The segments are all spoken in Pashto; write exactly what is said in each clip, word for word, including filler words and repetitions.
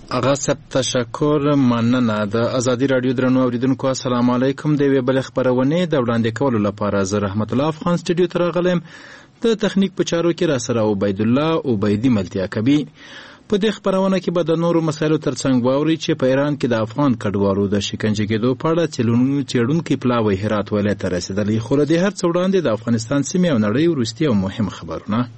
اغا سب تشکر مننه. د ازادي رادیو درنو اوریدونکو السلام علیکم. د وی بل خبرونه د وړاندې کولو لپاره زه رحمت الله افغان سټډیو ته راغلم. د تخنیک په چارو کې را سره عبید الله او عبیدی ملتیا کبي. په دې خبرونه کې به د نورو مسایلو ترڅنګ واوري چې په ایران کې د افغان کډوالو د شکنجه کېدو په اړه څېړونکي پلاوی هرات ولایت ته رسېدلي. خو له دې هر څه وړاندې د افغانستان سیمې او نړۍ وروستي او مهم خبرونه.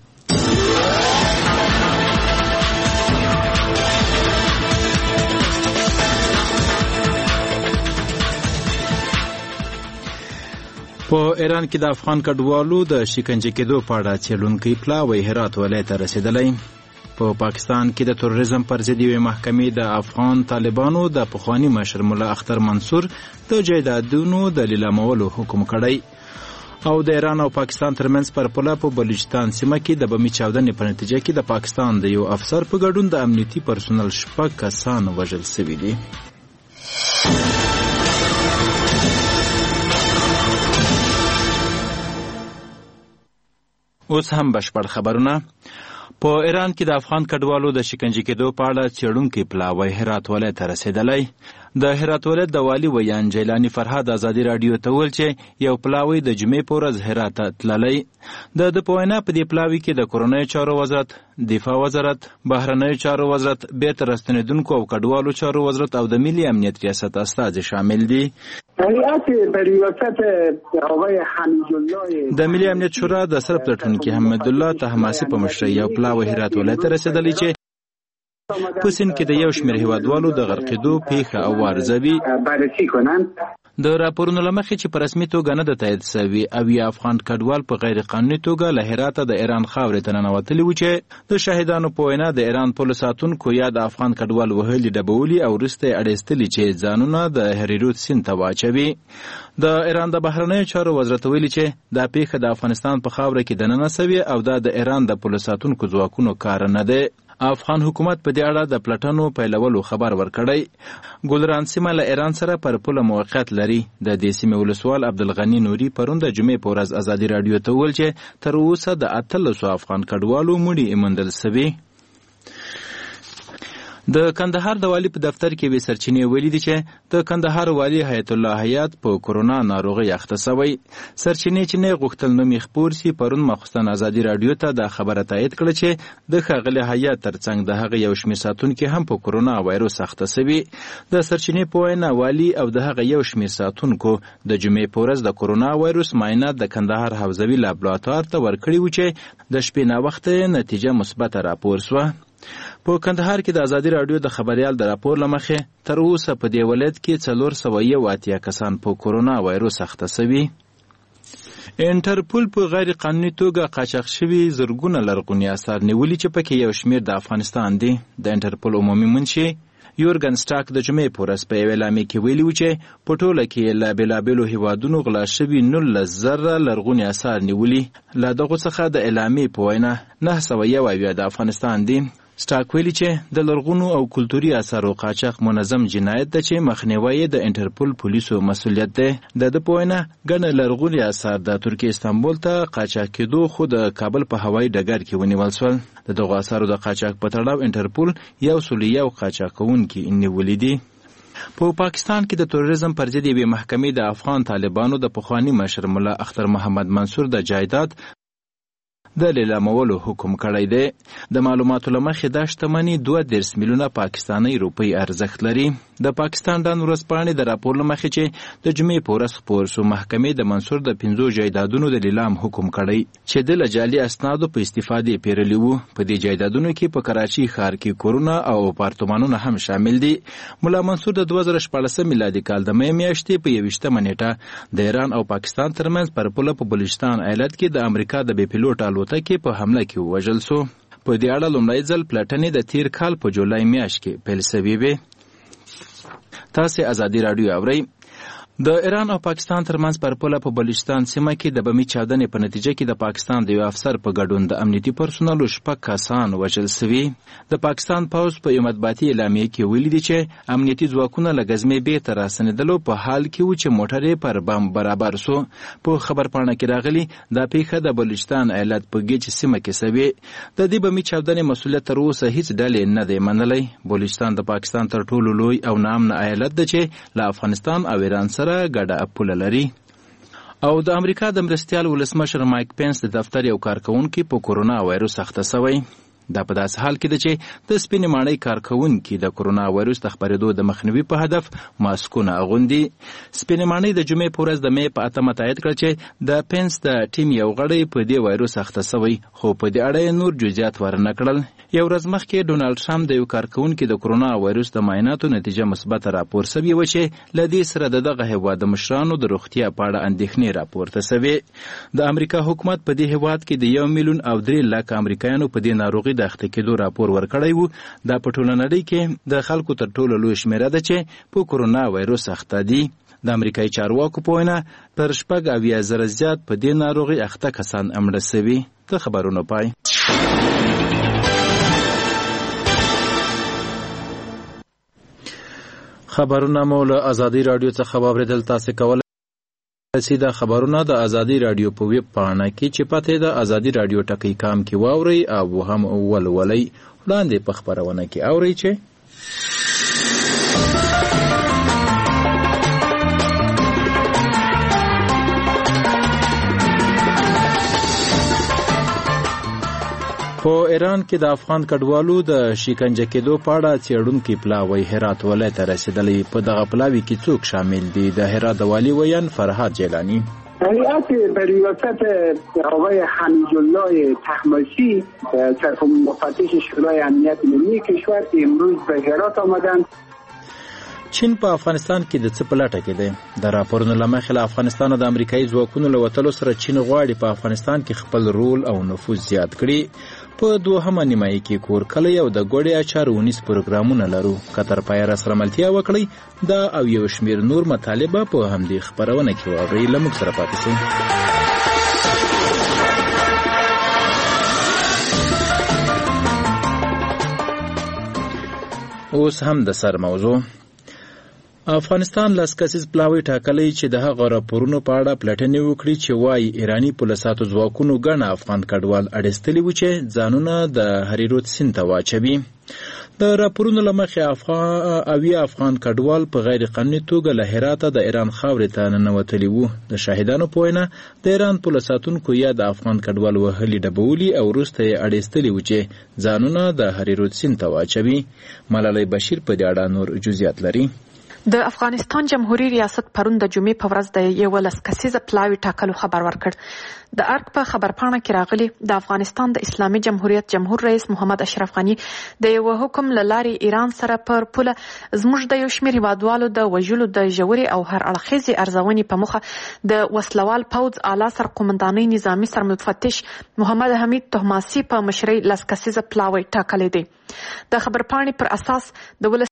په ایران کې د افغان کډوالو د شکنجه کېدو په اړه څېړونکي پلاوی هرات ولایت ته رسېدلی. په پاکستان کې د تروریزم پر ضد یوې محکمې د افغان طالبانو د پخواني مشر ملا اختر منصور د جایدادونو د لیلامولو حکم کړی. او د ایران او پاکستان ترمنځ پر پوله په بلوچستان سیمه کې د بمي چاودنې په نتیجه کې د پاکستان د یو افسر په ګډون د امنیتي پرسونل شپږ کسان وژل شوي دي. اوس هم بشپړ خبرونه. په ایران کې د افغان کډوالو د شکنجه کېدو په اړه څېړونکي پلاوی هرات ولایت ته رسېدلی. د هرات ولایت د والي ویان جیلاني فرهاد ازادي راډیو ته وویل چې یو پلاوی د جمعې په ورځ هرات ته تللی. د ده په وینا په دې پلاوي کې د کورنیو چارو وزارت، دفاع وزارت، بهرنیو چارو وزارت، بیرته راستنېدونکو او کډوالو چارو وزارت او د ملي امنیت ریاست استازي شامل دي. د ملي امنیت شورا د سر پلټونکي حمید الله طهماسي په مشرۍ یو پلاوی هرات ولایت ته رسېدلی چې په سیند کې د یو شمېر هیوادوالو د غرقېدو پیښه او وارزوي. د راپورونو له مخې چې په رسمي توګه نه ده تایید شوي اویا افغان کډوال په غیر قانوني توګه له هراته د ایران خاورې ته ننوتلي وو چې د شاهدانو په وینا د ایران پولو ساتونکو یا د افغان کډوال وهلي ډبولي او وروسته یې اړیستلي چې ځانونه د هریرود سیند ته واچوي. د ایران د بهرنیو چارو وزارت ویلي چې دا پیښه د افغانستان په خاوره کې دننه سوې او دا د ایران د پولو ساتونکو ځواکونو کار نه دی. افغان حکومت په دې اړه د پلټنو پیلولو خبر ورکړی. ګلران سیمه له ایران سره پر پوله موقعیت لري. د دې سیمې ولسوال عبدالغني نوري پرون د جمعې په ورځ ازادي راډیو ته وویل چې تر اوسه د اتلسو افغان کډوالو مړي موندل سوي. د کندهار د والي په دفتر کې وی سرچینې ویلي دي چې د کندهار والي حیات الله حیات په کورونا ناروغي اخته شوی. سرچینې چې نه غوښتل نوم یې خپور سي پرون مخصوصن ازادي راډیو ته د خبره تایید کړه چې د ښاغلي حیات ترڅنګ د هغه یو شمېر ساتونکي هم په کورونا وایروس اخته شوي. د سرچینې په وینا والي او د هغه یو شمېر ساتونکو د جمعې په ورځ د کورونا وایروس معاینات د کندهار حوزوي لابراتوار ته ورکړي وو چې د شپې ناوخته نتیجه مثبته راپور سوه. په کندهار کې د ازادي راډیو د خبريال د راپور لمخې تر اوسه په دې ولایت کې څلور سوه یو اتیا کسان په کورونا وایروس اخته شوي. انټرپول په غیر قانوني توګه قاچاق شوي زرګونه لرغوني اثار نیولي چې پکې یو شمېر د افغانستان دي. د انټرپول عمومي منشي یورګن سټاک د جمعې په ورځ په یوه اعلامیه کې ویلي و چې په ټوله کې له بېلابېلو هیوادونو غلا شوي نولس زره لرغوني اثار نیولي. له دغو څخه د اعلامیې په وینا نهه سوه یو اویا د افغانستان دي. سټاک ویلي چې د لرغونو او کلتوري اثارو قاچاق منظم جنایت ده چې مخنیوی یې د انټرپول پولیسو مسؤلیت دی. د ده په وینا ګڼه لرغوني اثار د ترکیې استانبول ته قاچاق کېدو خو د کابل په هوایي ډګر کې ونیول شول. د دغو اثارو د قاچاق په تړاو انټرپول یو سل یو قاچاق کوونکي نیولي دي. په پاکستان کې د تروریزم پر ضد یوې محکمې د افغان طالبانو د پخواني مشر ملا اختر محمد منصور د جایداد د لیلامولو حکم کړی دی. د معلوماتو له مخې دا شتمني دوه دېرش میلیونه پاکستاني روپۍ ارزښت لري. د پاکستان ډان ورځپاڼې د راپور له مخې چې د جمعې په ورځ خپور سو محکمې د منصور د پنځو جایدادونو د لیلام حکم کړی چې د له جعلي اسنادو په استفادې پیرلي وو. په دې جایدادونو کې په کراچي ښار کې کورونه او اپارتمانونه هم شامل دي. ملا منصور د دوه زره شپاړسم میلادي کال د می میاشتې په یویشتمه نیټه د ایران او پاکستان ترمنځ پر پوله په بلوچستان ایالت کې د امریکا د بې پیلوټ الوتکې په حمله کې ووژل سو. په دې اړه لومړی ځل پلټنې د تیر کال په جولای میاشت کې پیل شوې وې. تاسې ازادي راډیو اورئ. د ایران او پاکستان ترمنځ پر پوله په بلوچستان سیمه کې د بمي چاودنې په نتیجه کې د پاکستان د یو افسر په ګډون د امنیتي پرسونلو شپږ کسان وژل سوي. د پاکستان پوځ په یو مطبوعاتي اعلامیه کې ویلي دي چې امنیتي ځواکونه له غزمې بیرته راستنېدلو په حال کې و چې موټر یې پر بم برابر سو. په خبرپاڼه کې راغلي دا پیښه د بلوچستان ایالت په ګیج سیمه کې سوي. د دې بمي چاودنې مسؤلیت تر اوسه هیڅ ډلې نه دی منلی. بلوچستان د پاکستان تر ټولو لوی او ناامنه ایالت دی چې له افغانستان او ایران سره ګډه پوله لري. او د امریکا د مرستیال ولسمشر مایک پینس د دفتر یو کارکونکي په کورونا وایروس اخته شوی. دا په داسې حال کې ده چې د سپینې ماڼۍ کارکونکي د کورونا وایروس د خپرېدو د مخنیوي په هدف ماسکونه اغوندي. سپینې ماڼۍ د جمعې په ورځ د مې په اتمه تایید کړ چې د پینس د ټیم یو غړی په دې وایروس اخته شوی، خو په دې اړه یې نور جزئیات ورنه کړل. یو ورځ مخکې ډونالډ ټرمپ د یو کارکونکي د کورونا وایروس د معایناتو نتیجه مثبته راپور سوې وه چې له دې سره د دغه هېواد د مشرانو د روغتیا په اړه اندېښنې راپورته سوې. د امریکا حکومت په دې هېواد کې د یو میلیون او درې لک امریکایانو په دې ناروغي د اخته کېدو راپور ورکړی و. دا په ټوله نړۍ کې د خلکو تر ټولو لوی شمېره ده چې په کورونا وایروس اخته دي. د امریکایي چارواکو په وینا تر شپږ اویا زره زیات په دې ناروغي اخته کسان مړه سوي. د خبرونو پای. خبرونه مو له ازادي راډیو څخه واورېدل. تاسې کولی سئ دا خبرونه د ازادي راډیو په ویب پاڼه کې چې پته د ازادي راډیو ټکی کام کې واورئ او هم ولولئ. وړاندې په خبرونه کې اورئ چې په ایران کې د افغان کډوالو د شکنجه کېدو په اړه څېړونکي پلاوی هرات ولایت ته رسېدلی. په دغه پلاوي کې څوک شامل دي؟ د هرات د والي ویان فرهاد جیلانی. هیئت به ریاست آقای حمیدالله تحماسی سرکم مفتش شورای امنیت ملی کشور امروز به هرات آمدند. چین په افغانستان کې د څه په لټه کې دی؟ د راپورونو له مخې له افغانستانه د امریکایي ځواکونو له وتلو سره چین غواړي په افغانستان کې خپل رول او نفوذ زیات کړي. په دوهمه نیمایي کې کورکلی او د ګوړې اچار ونیس پروګرامونه لرو. کتر پایره سره ملتیا وکړئ. دا او یو شمېر نور مطالبه په همدې خپرونه کې واورئ. له موږ سره پاتې شئ. اوس هم د سر موضوع. افغانستان لاس کسیز پلاوی ټاکلی چې د هغه راپورونو په اړه پلټنې وکړي چې وایي ایراني پولیساتو ځواکونو ګڼه افغان کډوال اړیستلي وو چې ځانونه د هریرود سیند ته واچوي. د راپورونو له مخې اویا افغان کډوال په غیر قانوني توګه له هراته د ایران خاورې ته ننوتلي وو. د شاهدانو په وینا د ایران پولیساتونکو یا د افغان کډوال وهلي ډبولي او وروسته یې اړیستلي وو چې ځانونه د هریرود سیند ته واچوي. ملالۍ بشیر په دې اړه نور جزئیات لري. د افغانستان جمهوریت ریاست پرون د جمعې په ورځ د یولس کسیزه پلاوی ټاکلو خبر ورکړ. د ارګ په خبرپاڼه کې راغلي د افغانستان د اسلامي جمهوریت جمهور رئیس محمد اشرف غني د یو حکم له لارې ایران سره پر پوله زموږ د یو شمېر هیوادوالو د وژلو د ژورې او هر اړخیزې ارزونې په موخه د وسلوال پوځ اعلی سرقومندانۍ نظامي سرمفتش محمد حمید طهماسي په مشرۍ لس کسیزه پلاوی ټاکلی دی. د خبرپاڼې پر اساس د ولس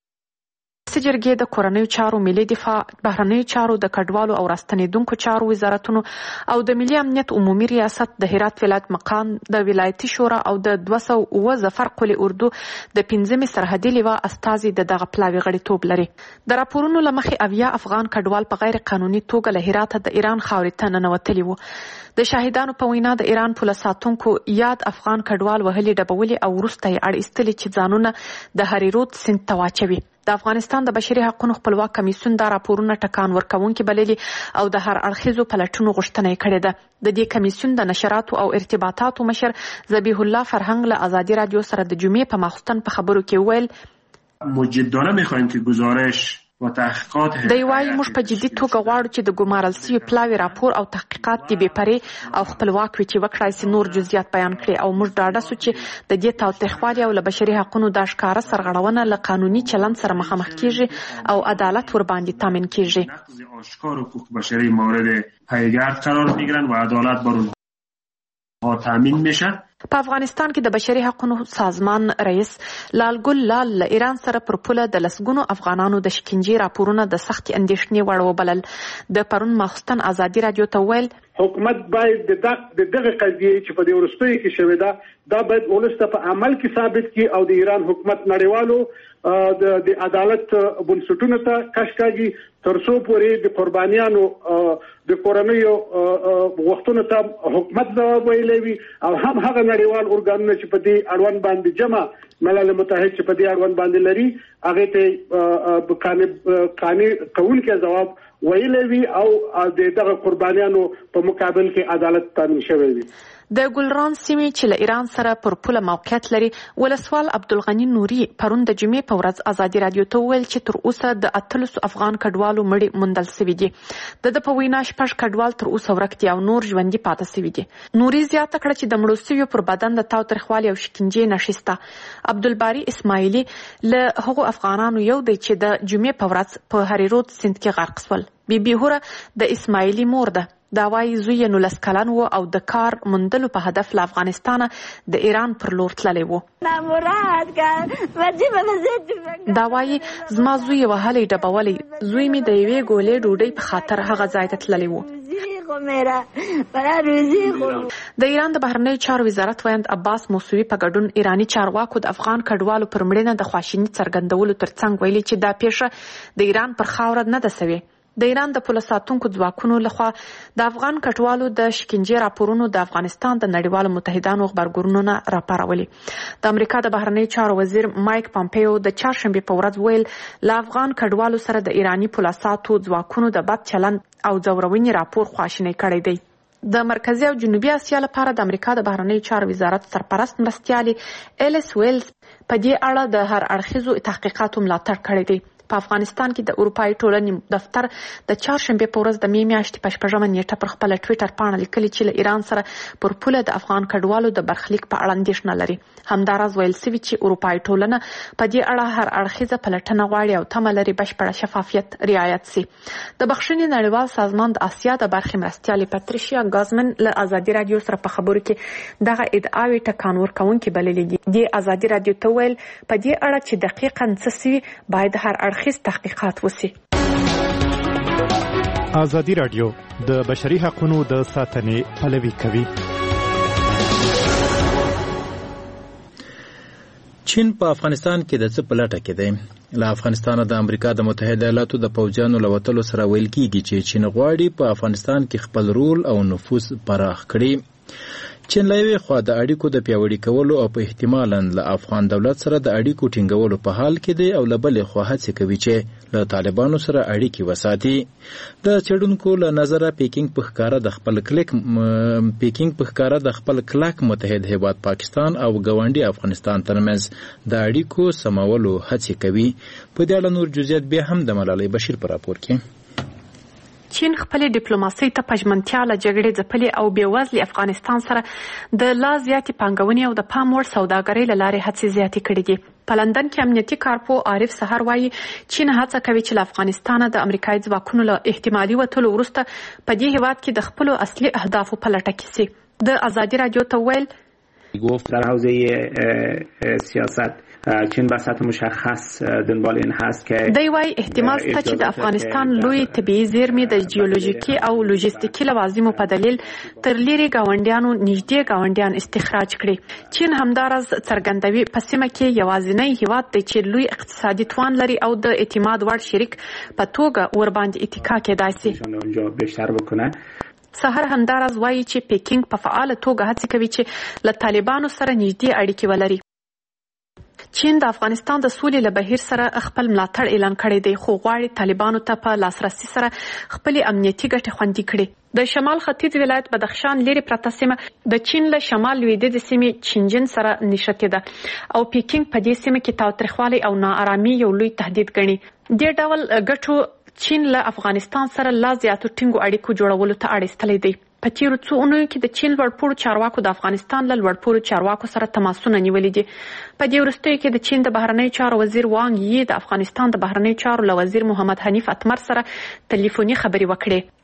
جرګې د کورنیو چارو، ملي دفاع، بهرنیو چارو، د کډوالو او راستنېدونکو چارو وزارتونو او د ملي امنیت عمومي ریاست، د هرات ولایت مقام، د ولایتي شورا او د دوه سوه اووه ظفر قل اردو د پنځمې سرحدي لوا استازي د دغه پلاوي غړیتوب لري. د راپورونو له مخې اویا افغان کډوال په غیر قانوني توګه له هراته د ایران خاورې ته ننوتلي وو. د شاهدانو په وینا د ایران پولیساتونکو یاد افغان کډوال وهلي ډبولي او وروسته یې اړ ایستلي چې ځانونه د هریرود سیند ته واچوي. د افغانستان د بشري حقوقو خپلواک کمیسیون دا راپورونه ټکان ورکوونکي بللي او د هر اړخیزو پلټنو غوښتنه یې کړې ده. د دې کمیسیون د نشراتو او ارتباطاتو مشر ذبیح الله فرهنګ له ازادي رادیو سره د جمعې په ماخوستن په خبرو کې ویل مجدانه میخوایم که گزارش و تحقیقات دی وایي موږ په جدي توګه غواړو چې د ګمارل سوي پلاوي راپور او تحقیقات د بې پرې او خپلواک وي چې وکړای سي نور جزئیات بیان کړي او موږ ډاډه سو چې د دې تاوتریخوالي او له بشري حقوقو د ښکاره سرغړونه له قانوني چلند سره مخامخ کیږي او عدالت ورباندې تامین کیږي. آشکار حقوق بشری مورد پیگرد قرار میگیرن و عدالت بر اونها تامین میشه په افغانستان کې د بشري حقوقو سازمان رئیس لال ګل لال له ایران سره پر پوله د لسګونو افغانانو د شکنجې راپورونه د سختې اندېښنې وړ وبلل. د پرون ماخوستن ازادي راډیو ته وویل حکومت باید د دغه قضیې چې په دې وروستیو کې شوې ده دا باید ولس ته په عمل کې ثابت کړي او د ایران حکومت نړیوالو د عدالت بنسټونو ته کش کاږي تر څو پورې د قربانیانو د کورنیو غوښتنو ته حکومت ځواب ویلی وي او هم هغه نړیوال ارګانونه چې په دې اړوند باندې جمع ملل متحد چې په دې اړوند باندې لري هغه ته قانوني کوونکی ځواب ویلی وي او د دغه قربانیانو په مقابل کې عدالت تامین شوی وي. د ګلران سیمې چې له ایران سره پر پوله موقعیت لري ولسوال عبدالغني نوري پرون د جمعې په ورځ ازادي راډیو ته وویل چې تر اوسه د اتلسو افغان کډوالو مړي موندل سوي دي. د ده په وینا شپږ کډوال تر اوسه ورک دي او نور ژوندي پاتې سوي دي. نوري زیاته کړه چې د مړو سویو پر بدن د تاوتریخوالي او شکنجې نښې شته. عبدالباري اسماعیلي له هغو افغانانو یو دی چې د جمعې په ورځ په هریرود سیند کې غرق سول. بیبي هوره د اسماعیلي مور ده. دا وايي زوی یې نولس کلن و او د کار موندلو په هدف له افغانستانه د ایران پر لور تللی و. دا وايي زما زوی یې وهلی ډبولی، زوی مې د یوې ګولې ډوډۍ په خاطر هغه ځای ته تللی و. د ایران د بهرنیو چارو وزارت ویاند عباس موسوي په ګډون ایراني چارواکو د افغان کډوالو پر مړینه د خواشیني څرګندولو ترڅنګ ویلي چې دا پیښه د ایران پر خاوره نه ده سوې. د ایران د پوله ساتونکو ځواکونو لخوا د افغان کډوالو د شکنجې راپورونو د افغانستان د نړیوالو متحدانو غبرګونونه راپارولي. د امریکا د بهرنیو چارو وزیر مایک پامپیو د چهارشنبې په ورځ ویل له افغان کډوالو سره د ایراني پوله ساتو ځواکونو د بد چلند او ځورونې راپور خواشینی کړی دی. د مرکزي او جنوبي اسیا لپاره د امریکا د بهرنیو چارو وزارت سرپرست مرستیالي ایلیس ویلز په دې اړه د هر اړخیزو تحقیقاتو ملاتړ کړی دی. په افغانستان کې د اروپایي ټولنې دفتر د چهارشنبې په ورځ د مې میاشتې په شپږمه نیټه پر خپله ټویټر پاڼه لیکلي چې له ایران سره پر پوله د افغان کډوالو د برخلیک په اړه اندېښنه لري. همداراز ویل سوي چې اروپایي ټولنه په دې اړه هر اړخیزه پلټنه غواړي او تمه لري بشپړه شفافیت رعایت سي. د بخښنې نړیوال سازمان د اسیا د برخې مرستیالې پاتریشیا ګازمن له ازادي راډیو سره په خبرو کې دغه ادعاوې ټکان ورکوونکې بللې دي. د ازادي راډیو ته ویل په دې اړه چې دقیقاً څه سوي باید هر اړخیز تحقیقات وسی. ازادي راډیو د بشري حقوقو د ساتنې پلوي کوي. چین په افغانستان کې د څه په لټه کې دی؟ له افغانستانه د امریکا د متحده ایالاتو د پوځیانو له وتلو سره ویل کېږي چې چین غواړي په افغانستان کې خپل رول او نفوذ پراخ کړي. چین له یوې خوا د اړیکو د پیاوړي کولو او په احتمالاً له افغان دولت سره د اړیکو ټینګولو په حال کې دی او له بلې خوا هڅې کوي چې له طالبانو سره اړیکې وساتي. د څېړونکو له نظره پیکینګ په ښکاره د خپل کلک پیکینګ په ښکاره د خپل کلک متحد هیواد پاکستان او ګاونډي افغانستان ترمنځ د اړیکو سمولو هڅې کوي. په دې اړه نور جزئیات بیا هم د ملالۍ بشیر په راپور کې. چین خپلې ډیپلوماسۍ ته په ژمنتیا له جګړې ځپلې او بېوزلي افغانستان سره د لا زیاتې پانګونې او د پام وړ سوداګرۍ له لارې هڅې زیاتې کړې دي. په لندن کې امنیتي کارپو عارف سحر وایي چین هڅه کوي چې له افغانستانه د امریکایي ځواکونو له احتمالي وتلو وروسته په دې هیواد کې د خپلو اصلي اهدافو په لټه کې سي. د ازادي راډیو ته ویل گفت در حوزه سیاست چین به سطح مشخص دنبال این هست که دی وايي احتمال شته چې د افغانستان لوی طبیعي زیرمې د جیولوژیکي او لوجستیکي لوازمو په دلیل تر لیرې ګاونډیانو نږدې ګاونډیان استخراج کړي. چین همداراز څرګندوي په سیمه کې یوازینی هیواد دی چې لوی اقتصادي توان لري او د اعتماد وړ شریک په توګه ورباندې اتکا کېدای سي. اونجا بیشتر بکنه. سحر همداراز وایي چې پیکینګ په فعاله توګه هڅه کوي چې له طالبانو سره نږدې اړیکې ولري. چین د افغانستان د سولې له بهیر سره خپل ملاتړ اعلان کړی دی خو غواړي طالبانو ته په لاسرسي سره خپلې امنیتي ګټې خوندي کړي. د شمال ختیځ ولایت بدخشان لري پرته سیمه د چین له شمال لویدیځې سیمې چینجن سره نښتې ده او پیکینګ په دې سیمه کې تاوتریخوالی او ناارامي یو لوی تهدید ګڼي. دې ډول ګټو چین له افغانستان سره لا زیاتو ټینګو اړیکو جوړولو ته اړ ایستلی دی. په تیرو څو اونیو کې د چین لوړپوړو چارواکو د افغانستان له لوړپوړو چارواکو سره تماسونه نیولي دي. په دې وروستیو کې د چین د بهرنیو چارو وزیر وانګ یي د افغانستان د بهرنیو چارو له وزیر محمد حنیف اتمر سره ټلیفوني خبرې وکړې.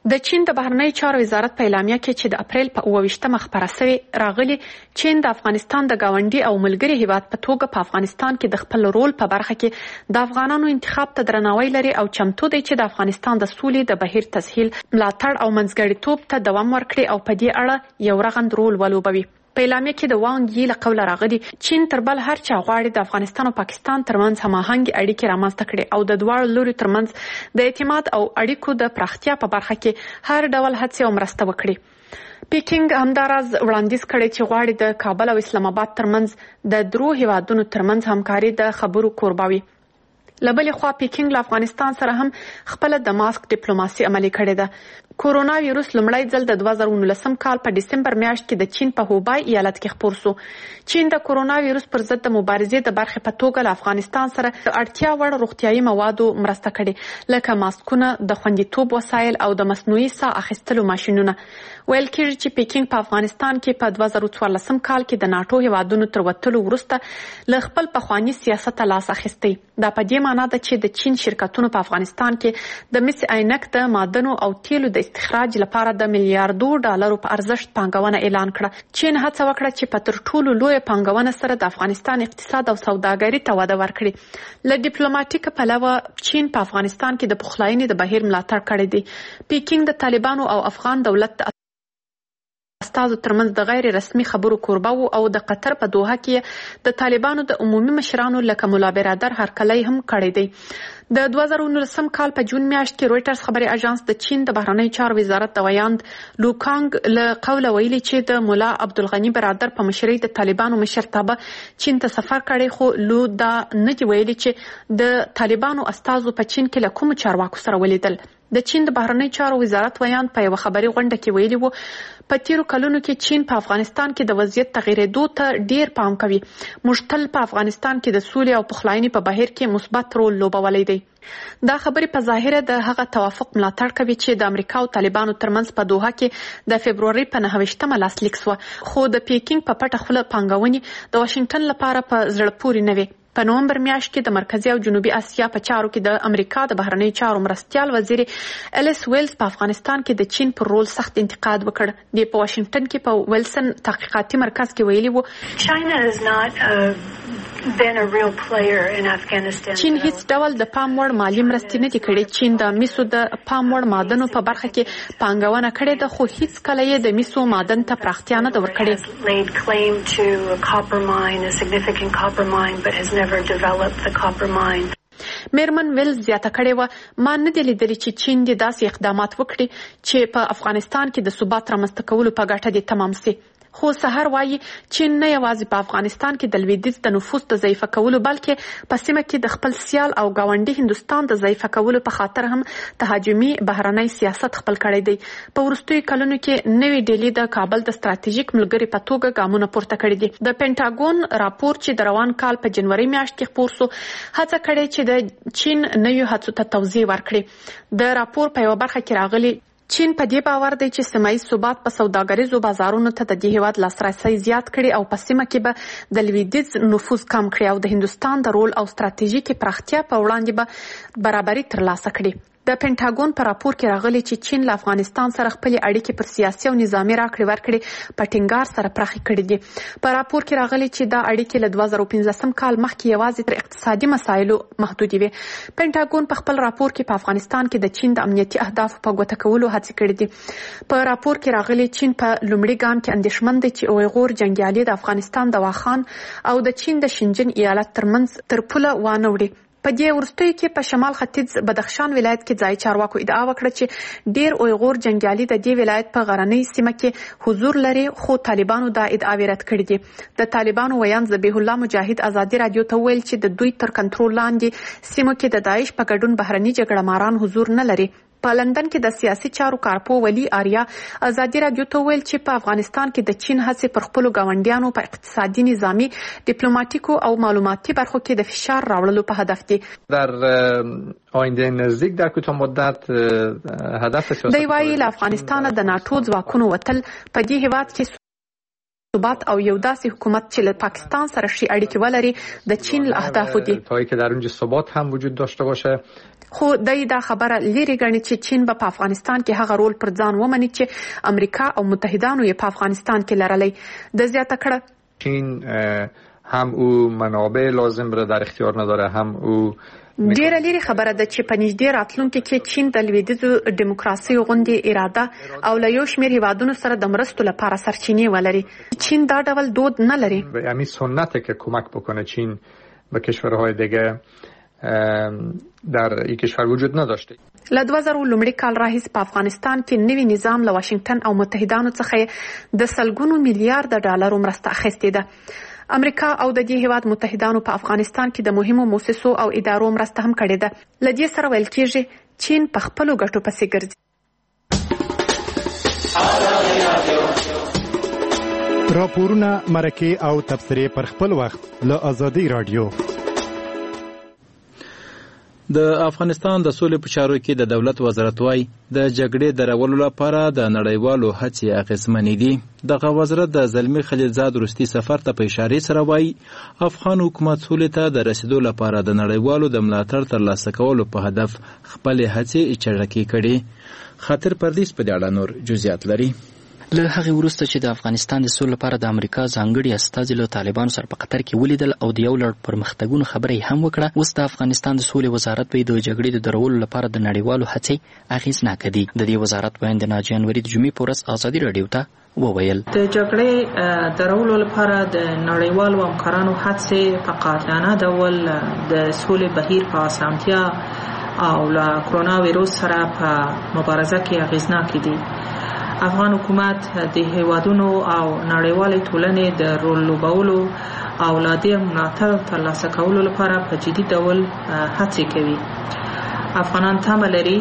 د چین د بهرنی چارو وزارت په اعلامیه کې چې د اپریل په اوه ویشتمه خپره سوې راغلي، چین د افغانستان د ګاونډي او ملګري هیواد په توګه په افغانستان کې د خپل رول په برخه کې د افغانانو انتخاب ته درناوی لري او چمتو دی چې د افغانستان د سولې د بهیر تسهیل، ملاتړ او منځګړیتوب ته دوام ورکړي او په دې اړه یو رغند رول ولوبوي. په اعلامیه کې د وانګ یی له قوله راغلي، چین تر بل هر چا غواړي د افغانستان او پاکستان ترمنځ هماهنګ اړیکې رامنځته کړي او د دواړو لوري ترمنځ د اعتماد او اړیکو د پراختیا په برخه کې هر ډول هڅې او مرسته وکړي. پیکینګ همداراز وړاندیز کړی چې غواړي د کابل او اسلام آباد ترمنځ د درو هیوادونو ترمنځ همکاري د خبرو کوربه وي. لبلې خوا پیکینګ له افغانستان سره هم خپل د ماسک ډیپلوماسي عملي کړې ده. کورونا ویروس لومړی ځل د دوه زره نولسم کال په ډسمبر میاشت کې د چین په هوبای ایالت کې خپور شو. چین د کورونا ویروس پر ضد د مبارزې د برخې په توګه له افغانستان سره د اړتیا وړ روغتیايي موادو مرسته کړې، لکه ماسکونه، د خوندیتوب وسایل او د مصنوعي ساه اخیستلو ماشینونه. ویل کېږي چې پیکینګ په افغانستان کې په دوه زره څوارلسم کال کې د ناټو هیوادونو تر وتلو وروسته له خپل پخواني سیاست لاس اخیستی. دا په دې معنی ده چې د چین شرکتونو په افغانستان کې د مس عینک د معدنو او تیلو د استخراج لپاره د میلیارډو ډالرو په ارزښت پانګونه اعلان کړه. چین هڅه وکړه چې په تر ټولو لوی پانګونه سره د افغانستان اقتصاد او سوداګري ته وده ورکړي. له ډیپلوماټیک پلوه چین په افغانستان کې د پخلاینې د بهیر ملاتړ کړی دی. پیکینګ د طالبانو او افغان دولت استازو ترمنځ د غیر رسمي خبرو کوربه وو او د قطر په دوحه کې د طالبانو د عمومي مشرانو لکه مولا برادر هرکلی هم کړی دی. د دوه زره نولسم کال په جون میاشت کې رویټرز خبري اژانس د چین د بهرنی چارو وزارت د ویاند لوکانګ له قوله ویلي چې د مولا عبدالغني برادر په مشرۍ د طالبانو مشرتابه چین ته سفر کړی، خو لو دا نه دی ویلي چې د طالبانو استازو په چین کې له کومو چارواکو سره ولیدل. د چین د بهرنی چارو وزارت ویاند په یو خبري غونډه کې ویلي وو په تیرو کلونو کې چین په افغانستان کې د وضعیت تغیرېدو ته ډیر پام کوي. موږ تل په افغانستان کې د سولې او پخلاینې په بهیر کې مثبت رول لوبولی دی. دا خبرې په ظاهره د هغه توافق ملاتړ کوي چې د امریکا او طالبانو ترمنځ په دوحه کې د فبروري په نهه ویشتمه لاسلیک شو، خو د پیکینګ په پټه خوله پانګونې د واشنگټن لپاره په زړه پورې نه وي. په نومبر میاشت کې د مرکزی او جنوبي اسیا په چارو کې د امریکا د بهرنی چارو مرستیال وزیر الیس ویلز په افغانستان کې د چین پر رول سخت انتقاد وکړ. د په واشنگټن کې په ویلسن تحقیقاتي مرکز کې ویلي وو چین هیڅ ډول د پام وړ مالی مرستې نه دي کړې. چین د میسو د پام وړ معدنو په برخه کې پانګونه کړې ده، خو هیڅ کله یې د میسو معدن ته پراختیا نه ده ورکړې. میرمن ویلز زیاته کړې وه، ما نه دی لیدلی چې چین دې داسې اقدامات وکړي چې په افغانستان کې د ثبات رامنځته کولو په ګټه دې تمام سي. خو سحر وایي چین نه یوازې په افغانستان کې د لویدیځ د نفوذ د ضعیفه کولو بلکې په سیمه کې د خپل سیال او ګاونډي هندوستان د ضعیفه کولو په خاطر هم تهاجمي بهرنی سیاست خپل کړی دی. په وروستیو کلونو کې نوې ډیلي د کابل د ستراتیژیک ملګري په توګه ګامونه پورته کړي دي. د پینټاګون راپور چې د روان کال په جنوري میاشت کې خپور شو هڅه کړې چې د چین نویو هڅو ته توضیح ورکړي. د راپور په یوه برخه کې راغلي چین په دې باور دی چې سیمه ییز ثبات په سوداګریزو بازارونو ته د دې هیواد لاسرسی زیات کړي او په سیمه کې به د لویدیځ نفوذ کم کړي او د هندوستان د رول او ستراتیژیکي پراختیا په وړاندې به برابري ترلاسه کړي. د پینټاګون په راپور کې راغلي چې چین له افغانستان سره خپل اړیکې پر سیاسي او نظامي راکړې ورکړې په ټینګار سره پراخې کړې دي. په راپور کې راغلي چې دا اړیکې له دوه زره پنځلسم کال مخکې یوازې تر اقتصادي مسایلو محدودې وي. پینټاګون په خپل راپور کې په افغانستان کې د چین د امنیتي اهدافو په ګوته کولو هڅې کړې دي. په راپور کې راغلي چین په لومړي ګام کې اندېښمن دی چې اویغور جنګیالي د افغانستان د واخان او د چین د شینجن ایالت ترمنځ تر پوله وانه وړي. په دې وروستیو کې په شمال ختیځ بدخشان ولایت کې ځای چارواکو ادعا وکړه چې ډیر اویغور جنګیالي د دې ولایت په غرنۍ سیمه کې حضور لري، خو طالبانو دا ادعاوې رد کړې دي. د طالبانو ویاند ذبیح الله مجاهد ازادي رادیو ته ویل چې د دوی تر کنټرول لاندې سیمو کې د داعش په ګډون بهرني جګړه ماران حضور نه لري. په لندن کې د سیاسي چارو کارپو ولی آریا ازادي رادیو ته ویل چې په افغانستان کې د چین هڅې پر خپلو ګاونډیانو په اقتصادي، نظامي، ډیپلوماتیکو او معلوماتي برخو کې د فشار راوړلو په هدف دي. در آینده نزدیک در کوتاه مدت هدف سیاست دی وايي له افغانستان د ناټو ځواکونو وتل په دې هیواد کې ثبات او یو داسې حکومت چې له پاکستان سره شي اړیکې ولري د چین له اهدافو دي تا اینکه در اونجا ثبات هم وجود داشته باشه. خو دای دا خبره لري غني چې چین به په افغانستان کې هغه رول پر ځان ومني چې امریکا او متحدانو یې په افغانستان کې لرلې. د زیاته کړه چین هم او منابع لازم را در اختیار نداره، هم او ډیره لري خبره ده چې په نږدې راتلونکي کې چین د لویدیځو دیموکراسي غونډې اراده او له یو شمېر هیوادونو سره د مرستو لپاره سرچینې ولري. چین دا ډول دود نه لري. همین سنته که کمک بکنه چین به کشورهای دیگه در این کشور وجود نداشته. له دوه زره لومړي کال راهیسې په افغانستان کې نوی نظام له واشنگټن او متحدانو څخه د سلګونو میلیارډ ډالرو مرسته اخیستې ده. امریکا او د دې هیواد متحدانو په افغانستان کې د مهمو مؤسسو او ادارو مرسته هم کړې ده. له دې سره ویل کېږي چین په خپلو ګټو پسې ګرځي. راپورونه، مرکې او تبصرې پر خپل وخت له آزادۍ رادیو. د افغانستان د سولې په چارو کې د دولت وزارت وايي د جګړې درولو لپاره د نړیوالو هڅې اغېزمنې دي. دغه وزارت د زلمي خلیلزاد وروستي سفر ته په اشارې سره وايي افغان حکومت سولې ته د رسیدو لپاره د نړیوالو د ملاتړ ترلاسه کولو په هدف خپلې هڅې چټکې کړي. خاطر پردیس په دې اړه نور جزئیات لري. له هغې وروسته چې د افغانستان د سولې لپاره د امریکا ځانګړي استازي له طالبانو سره په قطر کې ولیدل او د یو لړ پرمختګونو خبره یې هم وکړه، اوس د افغانستان د سولې وزارت به د جګړې د درولو لپاره د نړیوالو هڅې اغېزناکه دي. د دې وزارت بیان د نهه جنوري د جمعې په ورځ ازادي راډیو ته وویل. د جګړې درولو لپاره د نړیوالو همکارانو هڅې په قاطعانه ډول د سولې بهیر په اسانتیا او له کرونا ویروس سره په مبارزه کې اغېزناکې دي. افغان حکومت د هیوادونو او نړیوالې ټولنې د رول لوبولو او لا دې ملاتړ ترلاسه کولو لپاره په جدي ډول هڅې کوي. افغانان تمه لري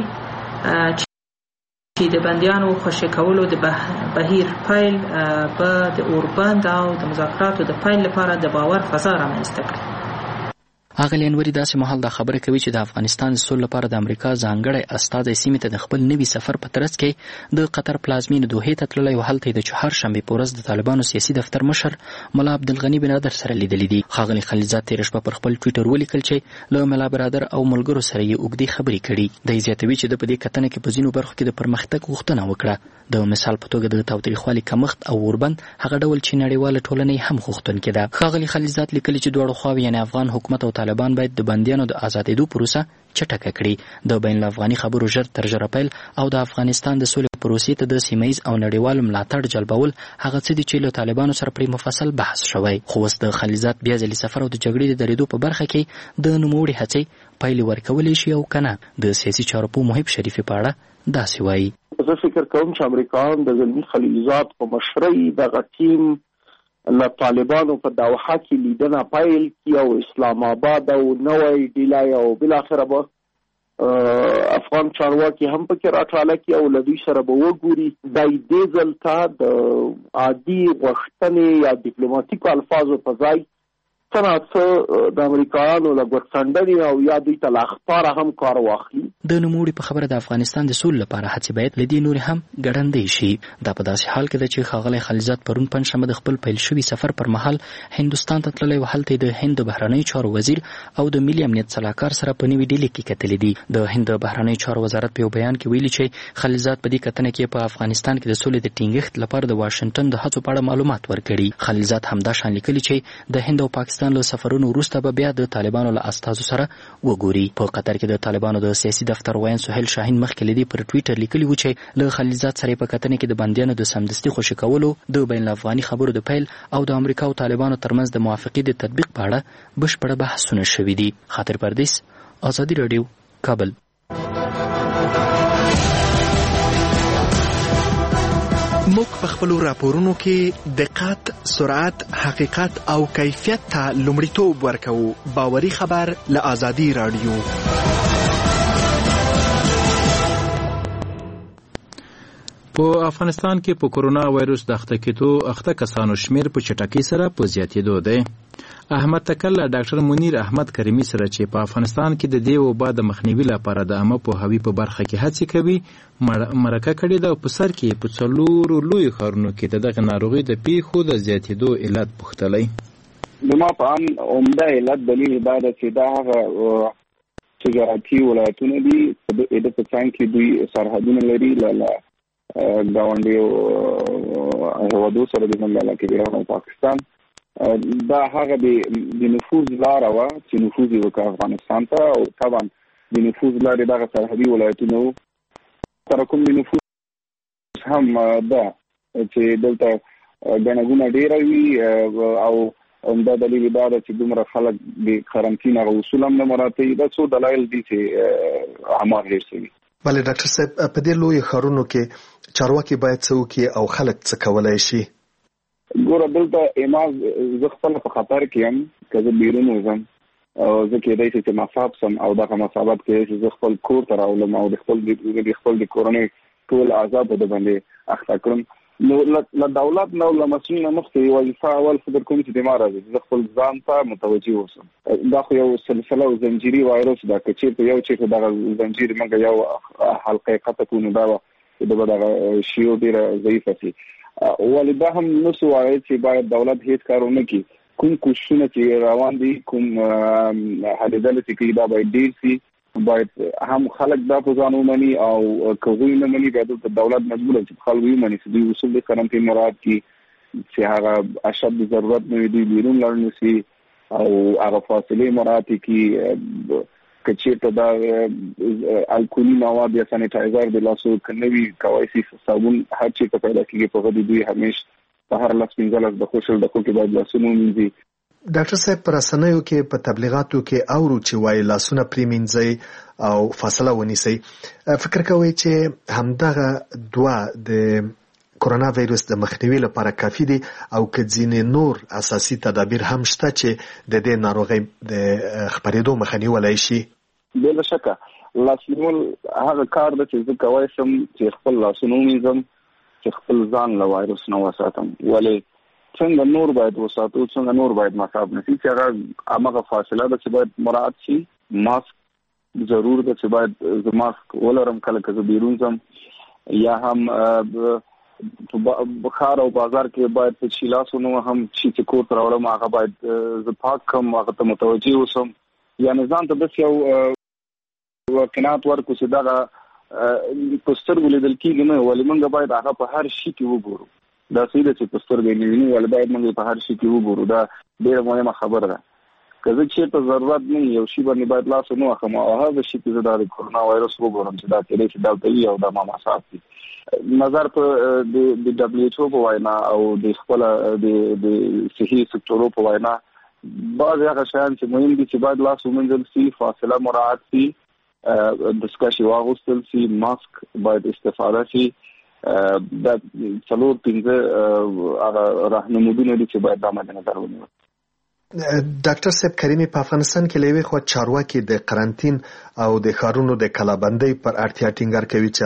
چې د بندیانو خوشي کولو د بهیر پیل به د اوربند او د مذاکراتو د پیل لپاره د باور فضا رامنځته کړي. اغلی انوري داسې مهال دا خبره کوي چې د افغانستان د سولې لپاره د امریکا ځانګړی استازی سیمې ته د خپل نوي سفر په ترڅ کې د قطر پلازمینې دوحې ته تللی او هلته یې د چهارشنبې په ورځ د طالبانو سیاسي دفتر مشر ملا عبدالغني بنادر سره لیدلي دي. ښاغلي خلیلزاد تېره شپه پر خپل ټویټر ولیکل چې له ملا برادر او ملګرو سره یې اوږدې خبرې کړي. دی زیاتوي چې د په دې کتنه کې په ځینو برخو کې د پرمختګ غوښتنه وکړه. د مثال په توګه د تاوتریخوالي کمښت او اوربند هغه ډول چې نړیواله ټولنه هم غوښتونکې ده. ښاغلي خلیلزاد لیکلي چې دواړو خواوې یعنې افغان حکومت او طالبان باید د بندیانو د آزادېدو پروسه چټکه کړي. د بین الافغاني خبرو ژر تر ژره پیل او د افغانستان د سولې پروسې ته د سیمه ییز او نړیوال ملاتړ جلبول هغه څه دي چې له طالبانو سره پرې مفصل بحث شوی. خو اوس د خلیلزاد بیا ځلې سفر او د جګړې د درېدو په برخه کې د نوموړې هڅې پایلې ورکولی شي او که نه. د سیاسي چارو پوه محب شریفي په اړه داسې وایي. زه فکر کوم چې امریکایان د زلمي خلیلزاد په مشرۍ دغه ټیم له طالبانو په دوحه کې لیدنه پیل کړي او اسلام آباد او نوی ډیلی او بالاخره به افغان چارواکي هم پکې راټاله کړي او له دوی سره به وګوري. دا دې ځل ته د عادي غوښتنې یا ډیپلوماتیکو الفاظو په ځای څه څه د امریکایانو له ګوتڅنډنې او یا دوی ته له اخطاره هم کار واخلي. د نوموړي په خبره د افغانستان د سولې لپاره هڅې باید له دې نورې هم ګړندۍ شي. دا په داسې حال کې ده چې ښاغلی خلیلزاد پرون پنجشنبه د خپل پیل شوي سفر پر مهال هندوستان ته تللی و. هلته د هند د بهرنیو چارو وزیر او د ملي امنیت سلاکار سره په نوي ډیلي کې کتلي دي. د هند د بهرنیو چارو وزارت په یو بیان کې ویلي چې خلیلزاد په دې کتنه کې په افغانستان کې د سولې د ټینګښت لپاره د واشنګټن د هڅو په اړه معلومات ورکړي. خلیلزاد همدا شان لیکلي چې د هند او پاکستان له سفرونو وروسته به بیا د طالبانو له استازو سره وګوري. په قطر کې د طالبانو د سیاسي دفتر ویان سهیل شاهین مخکې له دې پر ټویټر لیکلي و چې له خلیلزاد سره په کتنه کې د بندیانو د سمدستي خوشي کولو، د بین الافغاني خبرو د پیل او د امریکا او طالبانو ترمنځ د موافقې د تطبیق په اړه بشپړه بحثونه شوي دي. خاطر پردیس، آزادي راډیو، کابل. موږ په خپلو راپورونو کې دقت، سرعت، حقیقت او کیفیت ته لومړیتوب ورکوو. باوري خبر له آزادي راډیو. په افغانستان کې په کورونا وایروس د اخته کېدو اخته کسانو شمیر په چټکۍ سره په زیاتېدو دی. احمد تکل له ډاکټر منیر احمد کریمي سره چې په افغانستان کې د دې وبا د مخنیوي لپاره د عامه پوهاوي په برخه کې هڅې کوي مرکه کړې ده. په سر کې په څلورو لویو ښارونو کې د دغه ناروغۍ د پیښو د زیاتېدو علت پوښتلی. زما په ان عمده علت دلیل دا ده چې دا هغه تجارتي ولایتونه دي د په څنګ کې دوی سرحدونه لري له ګاونډیو هیوادو سره د منځله کې ایران او پاکستان. دا هغه د نفوذ لاره وه چې نفوذ یې وکړ افغانستان ته او طبعا د نفوذ لارې دغه سرحدي ولایتونه وو. تراکم د نفوذ هم ده چې دلته ګڼه ګوڼه ډېره وي او همدا دلیل دا ده چې دومره خلک د قرنطین هغه اصول هم نه مراعتوي. دا څو دلایل دي چې اعمار ډېر شوي. بله ډاکټر صاحب، په دې لویو ښارونو کې چارواکي باید څه وکړي او خلک څه کولی شي؟ ګوره دلته ایماز زه خپله په خطر کې یم که زه بیرون وځم او زه کېدی شي چې مصاب سم او دغه مصابت کېدی شي زه خپل کور ته راولم او د خپل د خپل د کورنۍ ټول اعضا به د باندې اخته کړم. نو له دولت نه او له مسؤل نه مخکې وظیفه اول فکر کوم چې د ما راځي زه خپل ځان ته متوجه اوسم. دا خو یو سلسله او زنجیري وایرس ده که چېرته یو چېرته دغه زنجیر موږ یو حلقه قطع کړو نو دا به د به دغه شیو ډېره ضعیفه شي. ولې دا هم نسو وایي چې باید دولت هیڅ کار ونه کړي. کوم کوششونه چې روان دي کوم هلې ځلې چې کوي دا باید ډېر شي. باید هم خلک دا په ځان ومني او که هغوی نه مني بیا دلته دولت مجبور دی چې خلک ومني چې دوی اصول د قرنطین مراعات کړي چې هغه اشد ضرورت نه وي دوی بیرون لاړ نه شي او هغه فاصلې مراعات کړي. که چېرته دا الکولي مواد یا سانیټایزر د لاسو که نه وي کولی شي صابون هر چېرته پیدا کېږي په هغه دوی همیش په هر لس پنځه لس دقیقو شل دقیقو کې باید لاسونه ومینځي. ډاکټر صاحب، په رسنیو کې په تبلیغاتو کې اورو چې وایي لاسونه پرې مینځئ او فاصله ونیسئ. فکر کوئ چې همدغه دوه د کورونا وایروس د مخنیوي لپاره کافي دي او که ځینې نور اساسي تدابیر هم شته چې د دې ناروغۍ د خپرېدو مخه نیولی شي؟ بلا شکه لاس نیول هغه کار ده چې زه کولی شم چې خپل لاسونه ومینځم چې خپل ځان له وایروس نه وساتم. ولې څنګه نور باید وساتو، څنګه نور باید مصاب نه شي چې هغه همغه فاصله ده چې باید مراعات شي. ماسک ضرور ده چې باید زه ماسک ولرم کله که زه بیرون ځم، یا هم په ښار او بازار کې باید په چې لاسونه هم چې چې کور ته راوړم هغه باید زه پاک کړم، هغه ته متوجه اوسم. یعنې ځان ته داسې یو قناعت ورکړو چې دغه په سترګو لیدل کېږي نه، ولې موږ باید هغه په هر شي کې وګورو. دا صحیح ده چې په سترګې نه ویني، ولې باید موږ په هر شي کې وګورو. دا ډېره مهمه خبره ده. که زه چېرته ضرورت نه یو شي باندې باید لاس ونه وهم او هغه شي کې زه دا د کورونا وایرس وګورم چې دا کېدی شي دلته وي او دا ما مصاب دي. نظر په د دبلیو ایچ او په وینا او د خپله د صحي سکتورو په وینا بعضې هغه شیان چې مهم دي چې باید لاس ومینځل شي، فاصله مراعات شي، دستکشې واغوستل شي، ماسک باید استفاده شي. دا څلور پنځه هغه راهنمودونه دي چې باید دا مد نظر ونیول. ډاکټر صاحب کریمي، په افغانستان کې له یوې خوا چارواکي د قرنطین او د ښارونو د کلابندۍ پر اړتیا ټینګار کوي چې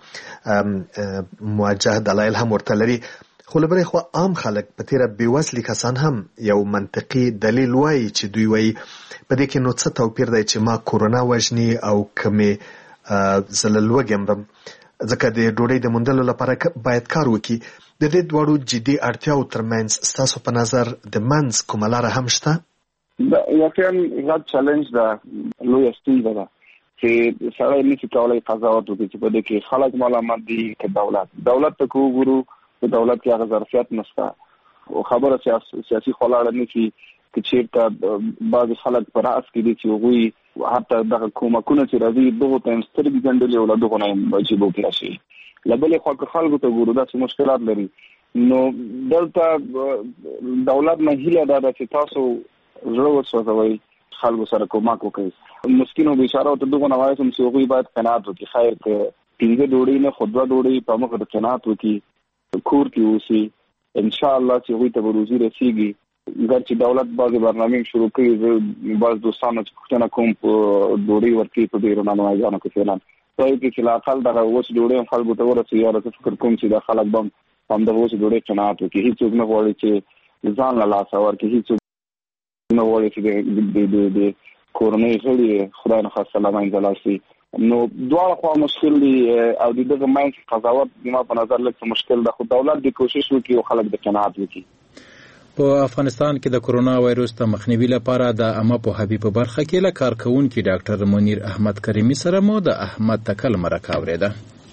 البته موجه دلایل هم ورته لري، خو له بلې خوا عام خلک په تیره بېوزلي کسان هم یو منطقي دلیل وایي چې دوی وایي په دې کې نو څه توپیر دی چې ما کورونا وژني او که مې زه له لوږې مرم، ځکه د ډوډۍ د موندلو لپاره باید کار وکړي. د دې دواړو جدي اړتیاو ترمنځ ستاسو په نظر د منځ کومه لاره هم شته؟ دا واقعا غټ چلنج ده، لویه ستونزه ده چې سړی نشي کولی قضاوت وکړي چې په دې کې خلک ملامت دي که دولت. دولت ته که وګورو په دولت کې هغه ظرفیت نشته، خبره سیاسي خوا لاړه نه شي. که چېرته بعضې خلک په رأس کې دي چې هغوی حتی دغه کومکونه چې راځي دغو ته یې سترګې ګنډلې او له دغو نه یې واجب وکړه شي. له بلې خوا که خلکو ته ګورو داسې مشکلات لري، نو دلته دولت نه هیله دا ده چې تاسو زړه وسوځوئ، خلکو سره کومک وکړئ. مسکینو بیچارو ته دغو نه وایسم چې هغوی باید قناعت وکړي. خیر که پنځه ډوډۍ نه خو دوه ډوډۍ په مخه د قناعت وکړي، کور کې اوسي، انشاءالله چې هغوی ته به روزي رسېږي. ګر چې دولت بعضې برنامې شروع کړي، زه بعض دوستانو چې پوښتنه کوم په ډوډۍ ورکوي په ډېرو نانوایګانو کې فعلا وایي چې لا اقل دغه اوس ډوډۍ خلکو ته ورسېږي او زه فکر کوم چې دا خلک به همدغه اوس ډوډۍ قناعت وکړي. هېڅوک نه غواړي چې ځان له لاسه ورکړي، هېڅوک نه غواړي چې د کورنۍ غړي خدای نخواسته له منځه لاړ شي. نو دواړه خوا مشکل دي او د دغه منځ قضاوت زما په نظر لږ مشکل ده، خو دولت دې کوشش وکړي او خلک د قناعت وکړي. په افغانستان کې د کرونا وایروس ته مخنیوي لپاره د عامه پوهاوي په برخه کې له کارکوونکي ډاکټر منیر احمد کریمي سره مو د احمد تکل مرکه اورېده.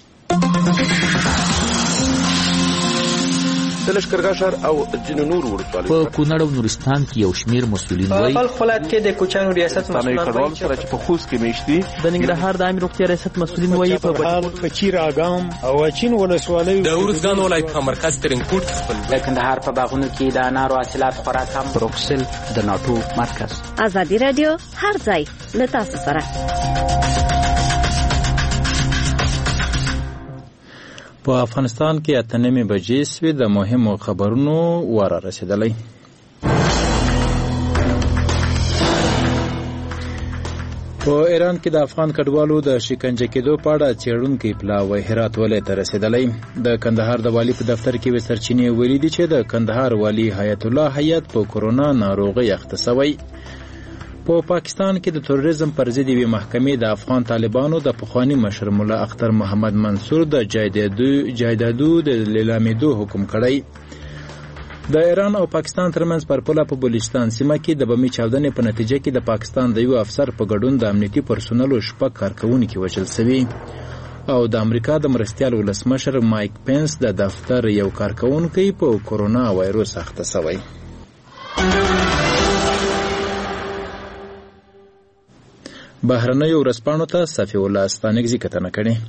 د لښکرګاه ښار او ځینو نورو ولسوالیو په کونړ او نورستان کې یو شمېر مسؤلین وایي په بلخ ولایت کې د کوچیانو ریاست مسؤلین وایي سره چې په خوست کې میشتي د ننګرهار د عامه روغتیا ریاست مسؤلین وایي په بهار په چیر اګام او اچین ولسوالیو د ورزګان ولایت په مرکز ترنګوټ کې خپل د کندهار په باغونو کې د انارو حاصلات خورا کم. بروکسل د ناټو مرکز. ازادي رادیو هر ځای له تاسو سره. په افغانستان کې اته نیمې بجې سوې، د مهمو خبرونو واره رسېدلی. په ایران کې د افغان کډوالو د شکنجه کېدو په اړه څېړونکی پلاوی هرات ولایت ته رسېدلی. د کندهار د والي په دفتر کې وې سرچینې ویلي دي چې د کندهار والي حیات الله حیات په کرونا ناروغۍ اخته سوی. په پا پاکستان کې د تروریزم پر ضد یوې محکمې د افغان طالبانو د پخواني مشر ملا اختر محمد منصور د جایدادو د لیلامېدو حکم کړی. د ایران او پاکستان ترمنځ پر پوله په بلوچستان سیمه کې د بمي چاودنې په نتیجه کې د پاکستان د یو افسر په ګډون د امنیتي پرسونلو شپږ کارکوونکي وژل شوي او د امریکا د مرستیال ولسمشر مایک پینس د دفتر یو کارکوونکی په کرونا وایروس اخته شوی. بهرنیو ورځپاڼو ته صفي الله ستانکزي کتنه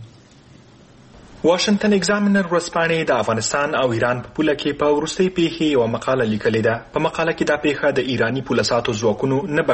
کړې. واشنگټن ایگزامینر ورځپاڼې د افغانستان او ایران په پوله کې په وروستۍ پیښې یوه مقاله لیکلې ده. په مقاله کې دا پیښه د ایراني پوله ساتو ځواکونو نه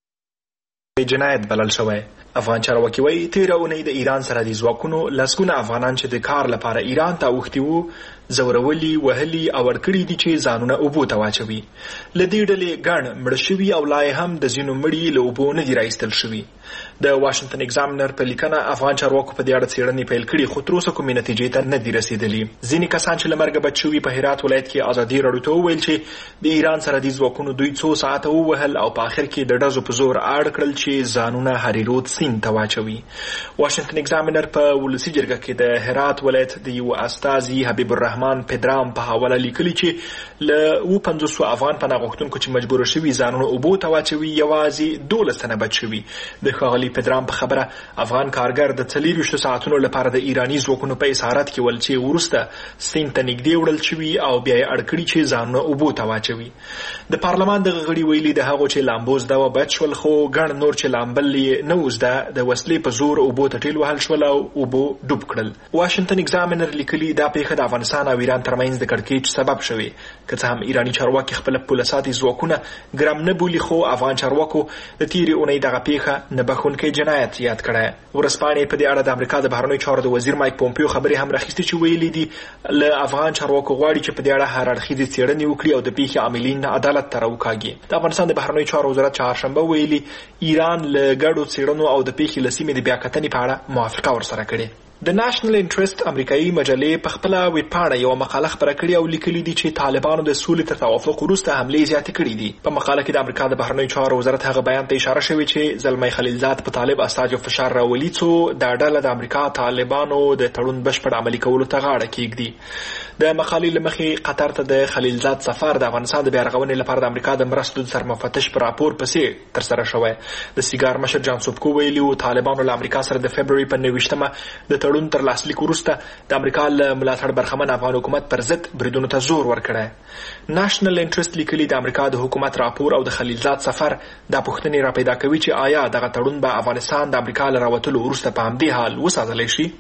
بخښونکی جنایت بلل شوی. افغان چارواکي وایي تېره اونۍ د ایران سرحدي ځواکونو لسګونه افغانان چې د کار لپاره ایران ته اوښتي وو زورولي، وهلي او ورکړي دي چې ځانونه اوبو ته واچوي. له دې ډلې ګڼ مړه شوي او لا یې هم د ځینو مړي له اوبو نه دي راایستل شوي. د واشنگټن ایگزامینر په لیکنه افغان چارواکو په دې اړه څېړنې پیل کړي، خو تر اوسه کومې نتیجې ته نه دي رسېدلي. ځینې کسان چې له مرګه بچ شوي په هرات ولایت کې ازادي راډیو ته وویل چې د ایران سرحدي ځواکونو دوی څو ساعته ووهل او په آخر کې د ډزو په زور اړ کړل چې ځانونه هریرود سیند ته واچوي. واشنگټن ایگزامینر په ولسي جرګه کې د هرات ولایت د یو استازي حبیب الرحمن پدرام په حواله لیکلي چې له اووه پنځوسو افغان پناه غوښتونکو چې مجبور شوي ځانونه اوبو ته واچوي یوازې دولس تنه بچ شوي. د ښاغلي پدرام په خبره افغان کارګر د څلېرویشتو ساعتونو لپاره د ایراني ځواکونو په اسارت کې ول چې وروسته سیند ته نږدې وړل شوي او بیا یې اړ کړي چې ځانونه اوبو ته واچوي. د پارلمان دغه غړي ویلي د هغو چې لامبو زده وه بچ شول، خو ګڼ نور چې لامبل یې نه و زده د وسلې په زور اوبو ته ټیل وهل شول او اوبو ډوب کړل. واشنګټن ایگزامینر لیکلي دا پیښه د افغانستان او ایران ترمنځ د کړکېچ سبب شوې. که څه هم ایراني چارواکي خپله پوله ساتي ځواکونه ګرم نه بولي، خو افغان چارواکو د تېرې اونۍ دغه پیښه نه بخښونکی جنایت یاد کړی. ورځپاڼې په دې اړه د امریکا د بهرنیو چارو د وزیر مایک پومپیو خبرې هم راخیستې چې ویلي دي له افغان چارواکو غواړي چې په دې اړه هر اړخیزې څېړنې وکړي او د پیښې عاملین عدالت ته راوکاږي. د افغانستان د بهرنیو چارو وزارت چهارشنبه ویلي ایران له ګډو څېړنو او د پیښې له سیمې د بیاکتنې په اړه موافقه ورسره کړې. د ناشنل انټرست امریکایي مجلې په خپله ویبپاڼه یوه مقاله خپره کړې او لیکلي دي چې طالبانو د سولې تر توافق وروسته حملې زیاتې کړي دي. په مقاله کې د امریکا د بهرنیو چارو وزارت هغه بیان ته اشاره شوې چې زلمی خلیلزاد په طالب استازو فشار راولي څو دا ډله د امریکا طالبانو د تړون بشپړ عملي کولو ته غاړه کېږدي. د مقالې له مخې قطر ته د خلیلزاد سفر د افغانستان د بیارغونې لپاره د امریکا د مرستو د سرمفتش په راپور پسې ترسره شوی. د سیګار مشر جان سوبکو ویلي و طالبانو له امریکا سره د فبروري په نویشتمه د تړون تر لاسلیک وروسته د امریکا له ملاتړ برخمن افغان حکومت پر ضد بریدونو ته زور ورکړی. ناشنل انټرست لیکلي د امریکا د حکومت راپور او د خلیلزاد سفر دا پوښتنې راپیدا کوي چې آیا دغه تړون به افغانستان د امریکا له راوتلو وروسته په همدې حال وساتلی شي.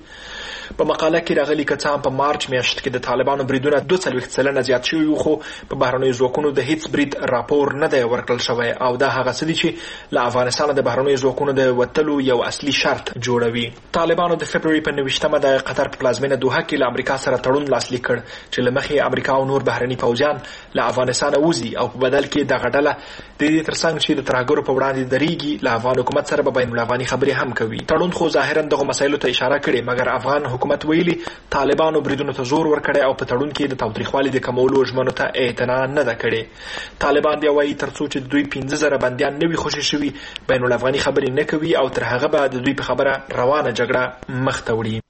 په مقاله کې راغلي که څه هم په مارچ میاشت کې د طالبانو بریدونه دوه څلوېښت سلنه زیات شوي وو، خو په بهرنیو ځواکونو د هیڅ برید راپور نه دی ورکړل شوی او دا هغه څه دي چې له افغانستانه د بهرنیو ځواکونو د وتلو یو اصلي شرط جوړوي. طالبانو د فبروري په نویشتمه د قطر په پلازمینه دوحه کې له امریکا سره تړون لاسلیک کړ چې له مخې امریکا او نور بهرني پوځیان له افغانستانه وځي او په بدل کې دغه ډله د دې ترڅنګ چې د ترهګرو په وړاندې درېږي له افغان حکومت سره به بین الافغاني خبرې هم کوي. تړون خو ظاهرا دغه مسایلو ته اشاره کړې، مګر افغان حکومت ویلي طالبانو بریدونو ته زور ورکړی او په تړون کې د تاوتریخوالي د کمولو ژمنو ته اعتنا نه ده کړې. طالبان بیا وایي ترڅو چې دوی پنځه زره بندیان نه وي خوشي شوي بین الافغاني خبرې نه کوي او تر هغه به د دوی په خبره روانه جګړه مخ ته وړي.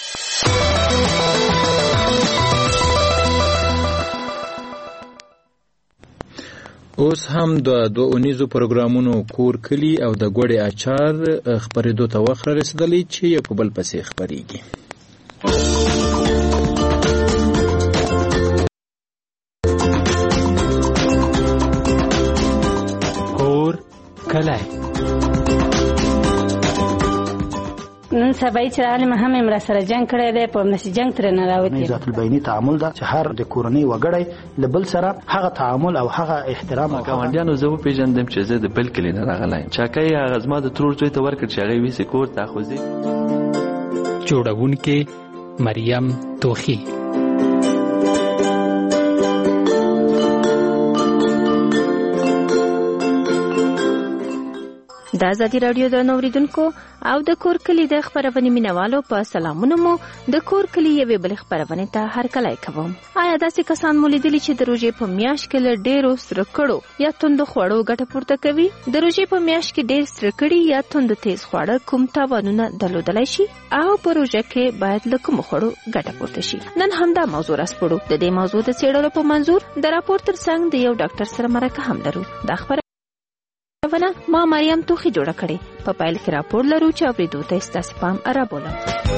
اوس هم د دوه اونیزو پروګرامونو کور کلی او د ګوړې اچار خپرېدو ته وخت رسېدلی چې یو په بل پسې خپرېږي. کور کلی نن سبا چې عالم هم امر سره جنگ کړی دی، په نشي جنگ تر نه راوتی. ذات البینی تعامل دا چې هر د کورنۍ وګړی لبل سره هغه تعامل او هغه احترام او ګاونډیانو زه پیژندم چې زه د بل کلی نه راغلی چاکای هغه زما د ترور زوی ته ورکړ چې هغه ویسې کور ته خوځي. جوړونکې مریم توخی. د ازادي راډیو د نوریدونکو او د کور کلی د خبرونې مینوالو په سلامونه مو د کور کلی یوې بلې خبرونې ته هرکلی کوم. آیا داسې کسان مو لیدلي چې د روژې په میاشت کې له ډېرو سره کړو یا توندو خوړو ګټه پورته کوي؟ د روژې په میاشت کې ډېر سره کړي یا توندو تیز خواړه کوم تاوانونه درلودلی شي او په روژه کې باید له کومو خوړو ګټه پورته شي؟ نن همدا موضوع راسپړو. د دې موضوع د څېړلو په منظور د راپور ترڅنګ د یو ډاکټر سره مرکه هم لرو. دا خبره ما مریم توخی جوړه کړې. په پایل کې راپور لرو چې اورېدو ته ستاسو پام را بولم.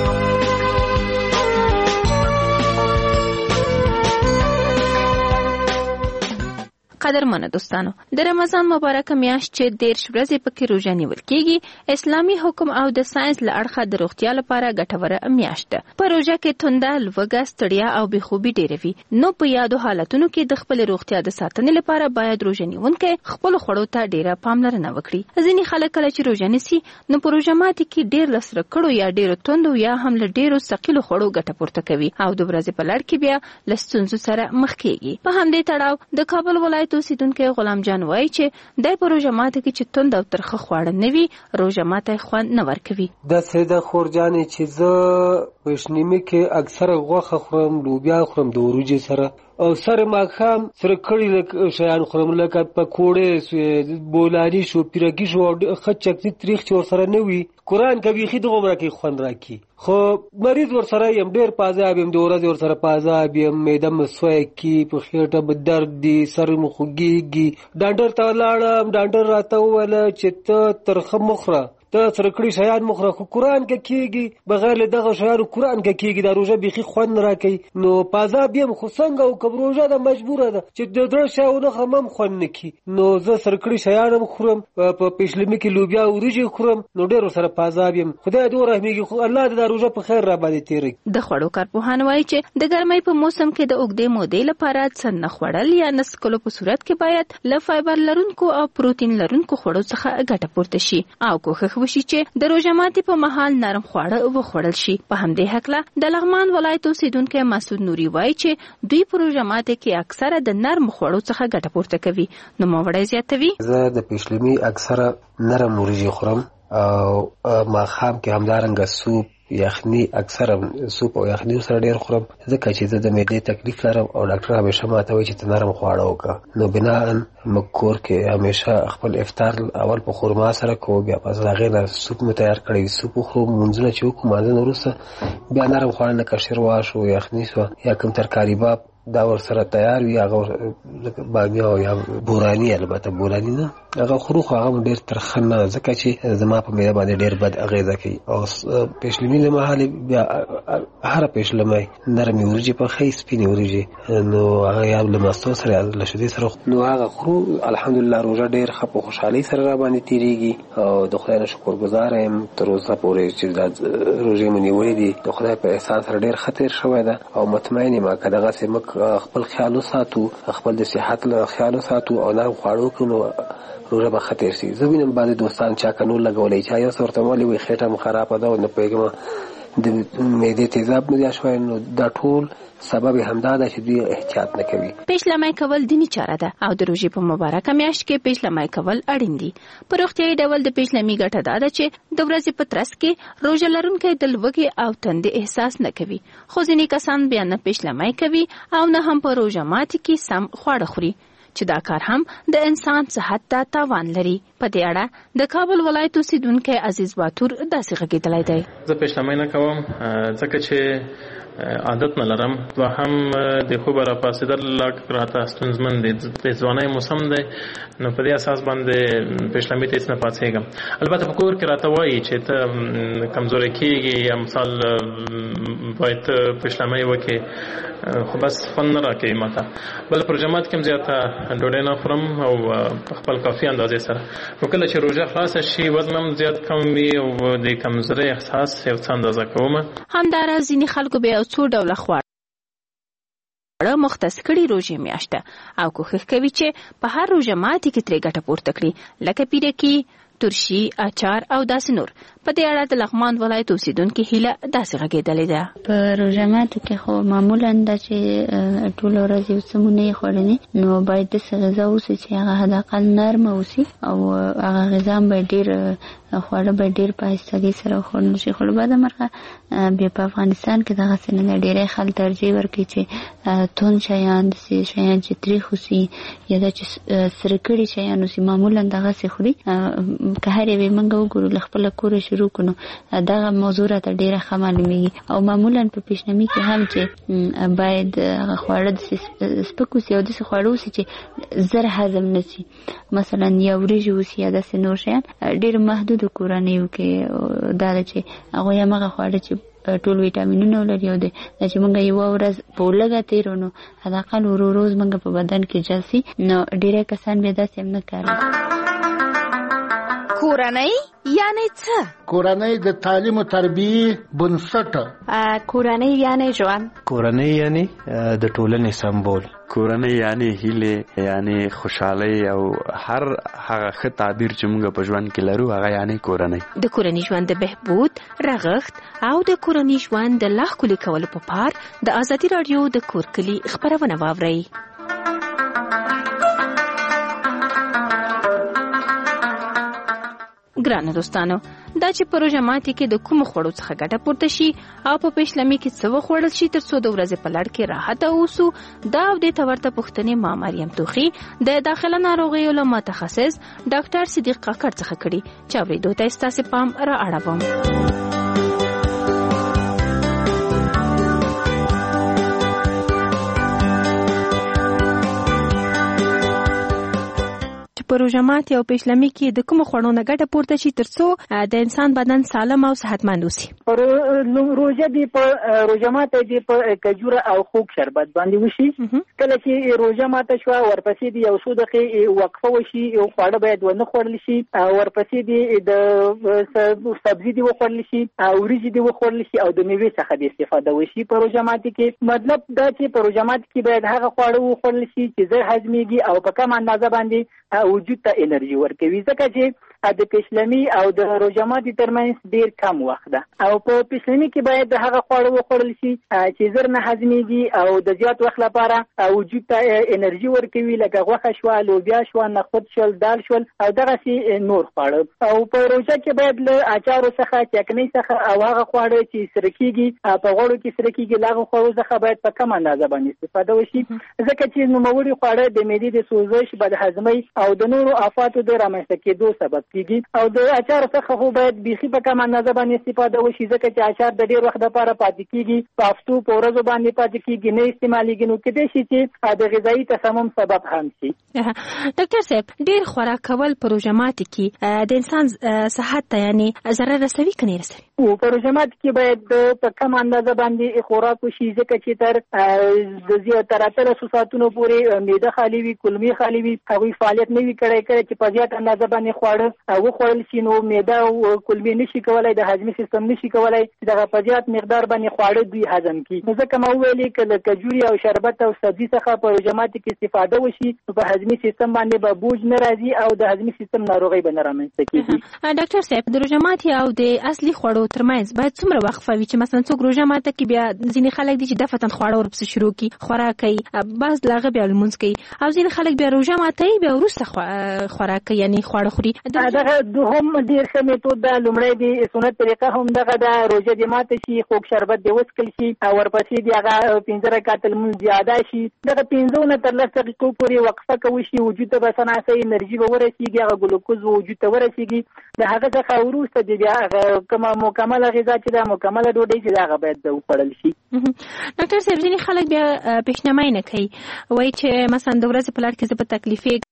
قدرمنه دوستانو، د رمضان مبارکه میاشت چې دېرش ورځې پکې روژه نیول کېږي، اسلامي حکم او د ساینس له اړخه د روغتیا لپاره ګټوره میاشت ده. په روژه کې تنده، لوږه، ستړیا او بېخوبي ډېره وي. نو په یادو حالتونو کې د خپلې روغتیا د ساتنې لپاره باید روژه نیونکی خپلو خوړو ته ډېره پاملرنه وکړي. ځینې خلک کله چې روژه نیسي نو په روژه ماتي کې ډېر له سره کړو یا ډېرو توندو یا هم له ډېرو ثقیلو خوړو ګټه پورته کوي او د ورځې په لړ کې بیا له ستونزو سره مخ کېږي. په همدې تړاو د کابل ولایت اوسیدونکی غلام جان وایي چې دی په روژه ماته کې چې توند او ترخه خواړه نه وي روژه ماته خوند نه ورکوي. داسې ده خورجانې چې زه په شنیمه کې اکثره غوښه خورم، لوبیا خورم د وریجې سره او سره ماښام سره کړي شیان خورم لکه پکوړې بولاني شو، پیرګي شو او ښه چکني تریخ چې ورسره نه وي. قرآن که بیخي دغه عمره کې خوند راکړي. خو مریض ورسره یم، ډېر پازاب یم، د ورځې ورسره پازاب یم، معده مې سوی کي، په خېټه مې درد دي، سر مې خوږېږي. ډاکټر ته ولاړم، ډاکټر راته وویله چې ته ترخه مه خوره، ته سره کړي شیان مه خوره. خو قرآن که کېږي بغیر له دغه شیانو قرآن که کېږي دا روژه بیخي خوند نه راکوي. نو پازاب یم خو څنګه وکړم؟ روژه ده مجبوره ده چې د درې شی ونه خورم هم خوند نه کړي. نو زه سره کړي شیان هم خورم، په پیشلمي کې لوبیا وریجې خورم، نو ډېر ورسره پازاب یم. خدای دې ورحمېږي، خو الله دې دا روژه په خیر را باندې تېره کړي. د خوړو کارپوهان وایي چې د ګرمۍ په موسم کې د اوږدې مودې لپاره څه نه خوړل یا نه څښلو په صورت کې باید له فایبر لرونکو او پروتین لرونکو خوړو څخه ګټه پورته شي او کوښښ وشي چې د روژه ماتي په مهال نرم خواړه وخوړل شي. په همدې هکله د لغمان ولایت اوسیدونکی مسعود نوري وایي چې دوی په روژه ماتي کې اکثره د نرم خوړو څخه ګټه پورته کوي. نوموړی زیاتوي: زه د پیشلمي اکثره نرم وریجې خورم او ماښام کې همدارنګه سوپ، یخني، اکثره سوپ او یخني سره ډېر خورم ځکه چې زه د معدې تکلیف لرم او ډاکټر همیشه ماته وایي چې ته نرم خواړه وکړه. نو بناً موږ کور کې همیشه خپل افطار اول په خرما سره کوو، بیا پس هغې نه سوپ مې تیار کړی، سوپ وخورو، لمونځونه چې وکړو، لمانځه نه وروسته بیا نرم خواړه لکه شوروا شو، یخني شوه یا کوم ترکاري باب دا ور سره تیار وي هغه بامیه او یا بورانی البته بورانی نه هغه خورو خو هغه ډیر ترخه نه ځکه چې زما په معده باندې ډیر بد اغیزه کوي او پېشلمي له محل بیا هر پېشلمي نرمي ورجی په خې سپینې ورجی نو هغه یا له مستو سره له شدي سره نو هغه خورو الحمدلله روزه ډیر خپه خوشحالي سره را باندې تیریږي او د خدای نه شکر گزار یم تر اوسه پورې چې د روزې مونږ وړي دي د خدای په احسان سره ډیر خطر شوی ده او مطمئن یم که دغه سم خپل خیال ساتو خپل د صحت له خیال ساتو او نه خواړو کونو روزه به خطر شي زه وینم بعضې دوستان چا کنو لګولی چا یو څه ورته ویلي وایي خېټه مو خرابه ده او نه پوهېږم د معدې تیزاب مې شوی نو دا ټول سبب همدا ده چې دوی احتیاط نه کوي. پیشلمی کول دینی چاره ده او د روژې په مبارکه میاشت کې پیشلمی کول اړین دي. په روغتیایي ډول د پیشلمی ګټه دا ده چې د ورځې په ترڅ کې روژه لرونکی د لوږې او تندې احساس نه کوي، خو ځینې کسان بیا نه پیشلمی کوي او نه هم په روژه ماتي کې سم خواړه خوري چې دا کار هم د انسان صحت ته تاوان لري. په دې اړه د کابل ولایت اوسیدونکی عزیز باتور داسې غږېدلی دی. زه پیشلمی نه کوم ځکه چې عادت نه لرم و هم د خوب را پاسېدل لږ راته ستونزمن دي، د ځوانۍ موسم دی نو په دې اساس باندې پیشلمي ته هېڅ نه پاڅېږم. البته په کور کې راته وایي چې ته کمزوری کېږي یا مثال باید پیشلمی وکړې، خو بس خوند نه راکوي ماته. بل په روژه مات کې هم زیاته ډوډۍ نه خورم او په خپل کافي اندازې سره، خو کله چې روژه خلاصه شي وزن هم زیات کم وي او د کمزورۍ احساس یو څه اندازه کوم. همداراز ځینې خلکو بیا یو څو ډوله خواړه مختص کړي روژې میاشت او کوښښ کوي چې په هر روژه ماتي کې ترې ګټه پورته کړي، لکه پیرکي، ترشي، اچار او داسې نور. په دې اړه د لغمان ولایت اوسیدونکي هیله داسې غږېدلې ده. په روژه ماتو کې خو معمولا دا چې ټوله ورځ یو څه مو نه یې خوړلې نو باید داسې غذا اوسي چې هغه حداقل نرمه اوسي او هغه غذا هم باید ډېر خواړه باید ډېر په آهستګۍ سره وخوړل شي. خو له بده مرغه بیا په افغانستان کې دغسې نه ده، ډېری خلک ترجیح ورکوي چې توند شیان داسې شیان چې تریخ اوسي یا دا چې سره کړي شیان اوسي معمولا دغسې خوري. که هر یوې موږ وګورو له خپله کوره شروع کړو دغه موضوع راته ډېره ښه معلومېږي او معمولا په پیشنمي کې هم چې باید هغه خواړه داسې سپک اوسي او داسې خواړه اوسي چې زر هضم نه شي، مثلا یا وریژې اوسي یا داسې نور شیان. ډېر محدودو کورنیو کې دا ده چې هغوی همغه خواړه چې ټول ویټامینونه ولري او چې موږ یوه ورځ په لږه تېرو نو حداقل ورو روز موږ په بدن کې جذب شي، نو ډېری کسان بیا داسې هم نه کاروي. کورنۍ یعنی څه؟ کورنۍ د تعلیم او تربیې بنسټ. کورنۍ یعنی ژوند. کورنۍ یعنی د ټولنې سمبول. کورنۍ یعنی هیله، یعنی خوشحالي او هر هغه ښه تعبیر چې موږ په ژوند کې لرو هغه یعنی کورنۍ. د کورنۍ ژوند د بهبود، رغښت او د کورنۍ ژوند د لا ښکلي کولو په پار د ازادي راډیو د کور کلي خپرونه واورئ. ګرانو دوستانو، دا چې په روژه ماتي کې د کومو خوړو څخه ګټه پورته شي او په پیشلمي کې څه وخوړل شي تر څو د ورځې په لړ کې راحته اوسو، دا او دې ته ورته پوښتنې ما مریم توخي د داخله ناروغیو له متخصص ډاکټر صدیق کاکړ څخه کړي چې اورېدو ته ستاسې پام را اړوم. په روژه ماتي او پیشلمي کې د کومو خوړو نه ګټه پورته شي تر څو د انسان بدن سالم او صحتمند اوسي؟ روژه دی په روژه ماته دی په کجوره او خوږ شربت باندې وشي. کله چې روژه ماته شوه ورپسې دی یو څو دقیقې وقفه وشي، خواړه باید ونه خوړل شي، ورپسې دی د سبزي دی وخوړل شي، وریجې دی وخوړل شي او د میوې څخه دی استفاده وشي. په روژه ماتي کې مطلب دا چې په روژه ماتي کې باید هغه خواړه وخوړل شي چې زر هضمېږي او په کم اندازه باندې وجود ته انرژي ورکوي، ځکه چې د پیشلمي او د روژه ماتي ترمنځ ډېر کم وخت ده او په پیشلمي کې باید هغه خواړه وخوړل شي چې زر نه هضمېږي او د زیات وخت لپاره وجود ته انرژي ورکوي، لکه غوښه شوه، لوبیا شوه، نخود شول، دال شول او دغسې نور خواړه. او په روژه کې باید له اچارو څخه، چکنۍ څخه او هغه خواړه چې سره کېږي په غوړو کې سره کېږي له هغو خوړو څخه باید په کم اندازه باندې استفاده وشي، ځکه چې نوموړي خواړه د معدې د سوزش، بدهضمۍ او د نورو آفاتو د رامنځته کېدو سبب کیږي او د اچار څخه خو باید بيخي په کم اندازه باندې استفاده وشي ځکه چې اچار د ډیر وخت لپاره پاتې کیږي په هفتو په ورځو باندې پاتې کیږي نه استعمالېږي نو کېدای شي چې د غذایي تسمم سبب هم شي. ډاکټر صاحب ډیر خوراک کول په روژه ماتي کې د انسان صحت ته یعنی ضرر رسوي کني رسوي؟ او په روژه ماتي کې باید په کم اندازه باندې خوراک وشي ځکه چې تر د زیاتره اتلسو ساعتونو پورې معده خالي وي کولمې خالي وي هغوی فعالیت نه وي کړی کړی چې په زیات اندازه باندې خواړه وخوړل شي نو معده او کولمې نشي کولی د هضمي سیستم نشي کولی چې دغه په زیات مقدار باندې خواړه دوی هضم کړي. نو ځکه ما وویلې که له کجوري او شربت او سبزي څخه په روژه ماتي کې استفاده وشي نو په هضمي سیستم باندې به بوج نه راځي او د هضمي سیستم ناروغۍ به نه رامنځته کېږي. ډاکټر صاحب د روژه ماتي او د اصلي خوړو ترمنځ باید څومره وقفه وي چې مثلا څوک روژه ماته کې بیا ځینې خلک دي چې دفتن خواړه ورپسې شروع کړي خوراک کوي بعض له هغه بیا لمونځ کوي او ځینې خلک بیا روژه ماتوي بیا وروسته خوراک کوي یعنې خواړه خوري. دغه دوهم ډېر ښه میتود ده. لومړی د سنت طریقه هم دغه ده روژه دې ماته شي خوږ شربت دې وڅښل شي او ورپسې د هغه پنځه رکعته لمونځ دې ادا شي. دغه پنځو نه تر لس دقیقو پورې وقفه کوي شي وجود ته به څه ناڅه انرژي به ورسېږي هغه ګلوکوز به وجود ته ورسېږي د هغه څخه وروسته د بیا هغه کومه مکمله غذا چې ده مکمله ډوډۍ چې ده هغه باید وخوړل شي. ډاکټر صاحب ځینې خلک بیا پیشنمای نه کوي وایي چې مثلا د ورځې په لړ کې زه په تکلیفې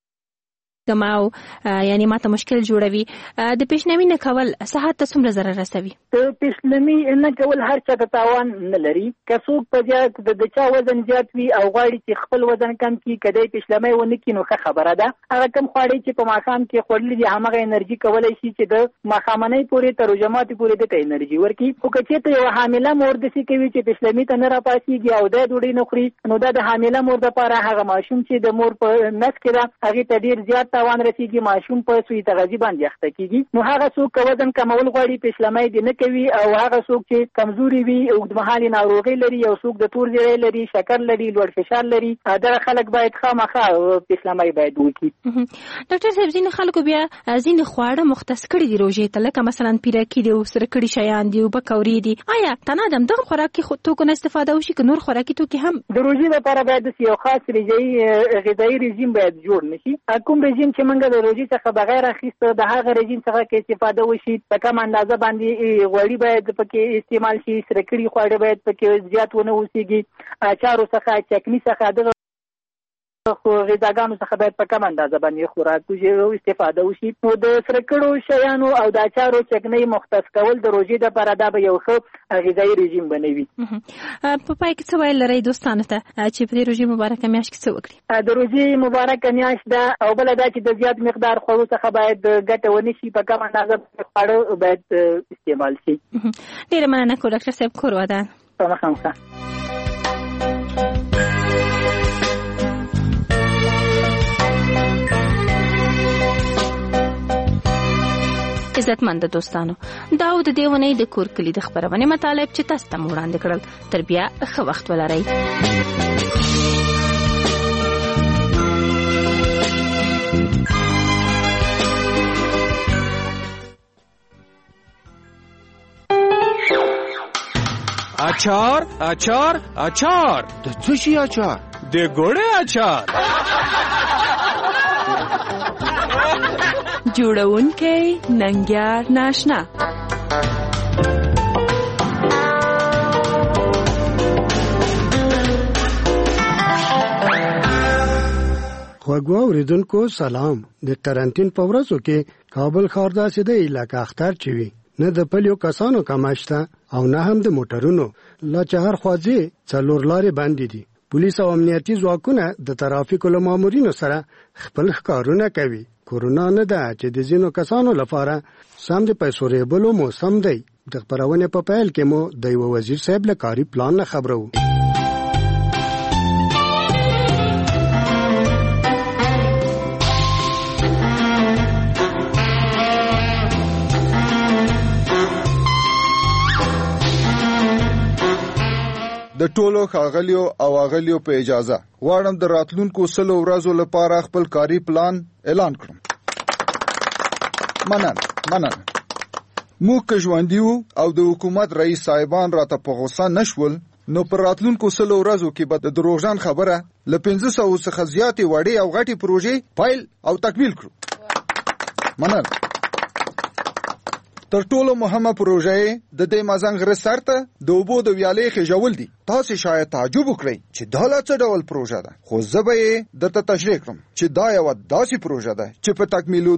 او یعنی ماته مشکل جوړوي د پیشنمي نه کول صحت ته څومره ضرر رسوي؟ د پیشنمي نه کول هر چا ته تاوان نه لري. که څوک په زیات د چا وزن زیات وي او غواړي چې خپل وزن کم کړي کدی پیشنمي ونه کړي نو ښه خبره ده. هغه کم خواړي چې په ماښام کې خوړلي دي همغه انرژي کولی شي چې د ماښامنۍ پورې تر روژه ماتي پورې دته انرژي ورکړي. خو که چېرته یوه حامله مور داسې کوي چې پیشنمي ته نه راپاڅېږي او دا ډوډۍ نه خوري نو دا د حامله مور دپاره هغه ماشوم چې د مور په نس کې ده هغې ته ډېر زیات تاوان رسېږي ماشوم په سوی تغذیه باندې اخته کیږي. نو هغه څوک که وزن کمول غواړي پیشلمۍ دې نه کوي او هغه څوک چې کمزوري وي اوږدمهالې ناروغۍ لري او څوک د تور زیړی لري شکر لري لوړ فشار لري دغه خلک باید خامخا پیشلمۍ باید وکړي. ډاکټر صاحب ځینې خلکو بیا ځینې خواړه مختص کړي دي روژې ته لکه مثلا پیرکي دي او سره کړي شیان دي او پکورې دي آیا تنادم دغه خوراکي توکو نه استفاده وشي که نور خوراکي توکي هم د روژې لپاره باید یو خاص غذایي رژیم باید جوړ نشي. کوم رژیم چې موږ د روژې څخه بغیر اخیسته د هغه رژیم څخه کې استفاده وشي په کم اندازه باندې غوړي باید پکې استعمال شي سره کړي خواړه باید پکې زیات ونه اوسېږي اچارو څخه چکني څخه دغه خو غذاګانو څخه باید په کم اندازه باندې خوراک استفاده وشي. نو د سره کړو شیانو او د اچارو چکنۍ مختص کول د روژې دپاره دا به یو ښه غذایي رژیم بنوي. په پای کې څه ویل لرئ دوستانو ته چې په دې روژې مبارکه میاشت کې څه وکړي؟ د روژې مبارکه میاشت ده او بله دا چې د زیات مقدار خوړو څخه باید ګټه ونه شي په کم اندازه خواړه باید استعمال شي. ډېره مننه کوم ډاکټر صاحب کور ودان. په مخه مخه. عزتمند دوستانو دا و د دې ونې د کور کلي د خپرونې مطالب چې تاسو ته وړاندې کړل تر بیا ښه وخت ولرئ. اچار اچار اچار د څه شي اچار؟ د ګوړې اچار. جوړونکی ننګیار ناشنا. خوږو اوریدونکو سلام. د قرنټین په ورځو کې کابل ښار داسې دی لکه اختر چې وي نه د پلیو کسانو کماشته او نه هم د موټرونو لا چې هر خواځي څلور لارې بندې دي. پولیس او امنیتي ځواکونه د ترافیکو له مامورینو سره خپل ښکارونه کوي. کورونا نه ده چې د ځینو کسانو لپاره سم د پیسو ریبلو موسم دی. د خپرونې په پیل کې مو د یو وزیر صاحب له کاري پلان نه خبرو. د ټولو ښاغلیو او اغلیو په اجازه غواړم د راتلونکو سلو ورځو لپاره خپل کاري پلان اعلان کړم. مننه مننه موږ که ژوندي وو او د حکومت رئیس صاحبان راته په غوسه نشول نو پر راتلونکو سلو ورځو کې به د دروغجن خبره له پنځه سوو څخه زیاتې وړې او غټې پروژې فایل او تکمیل کړو. مننه تر ټولو مهمه پروژه د دې مازنګ غره سر ته د اوبو د ویالې خېژول دي. تاسو شاید تعجب وکړئ چې دا لا څه ډول پروژه ده، خو زه به یې درته تشریح کړم چې دا یوه داسې پروژه ده چې په تکمیلو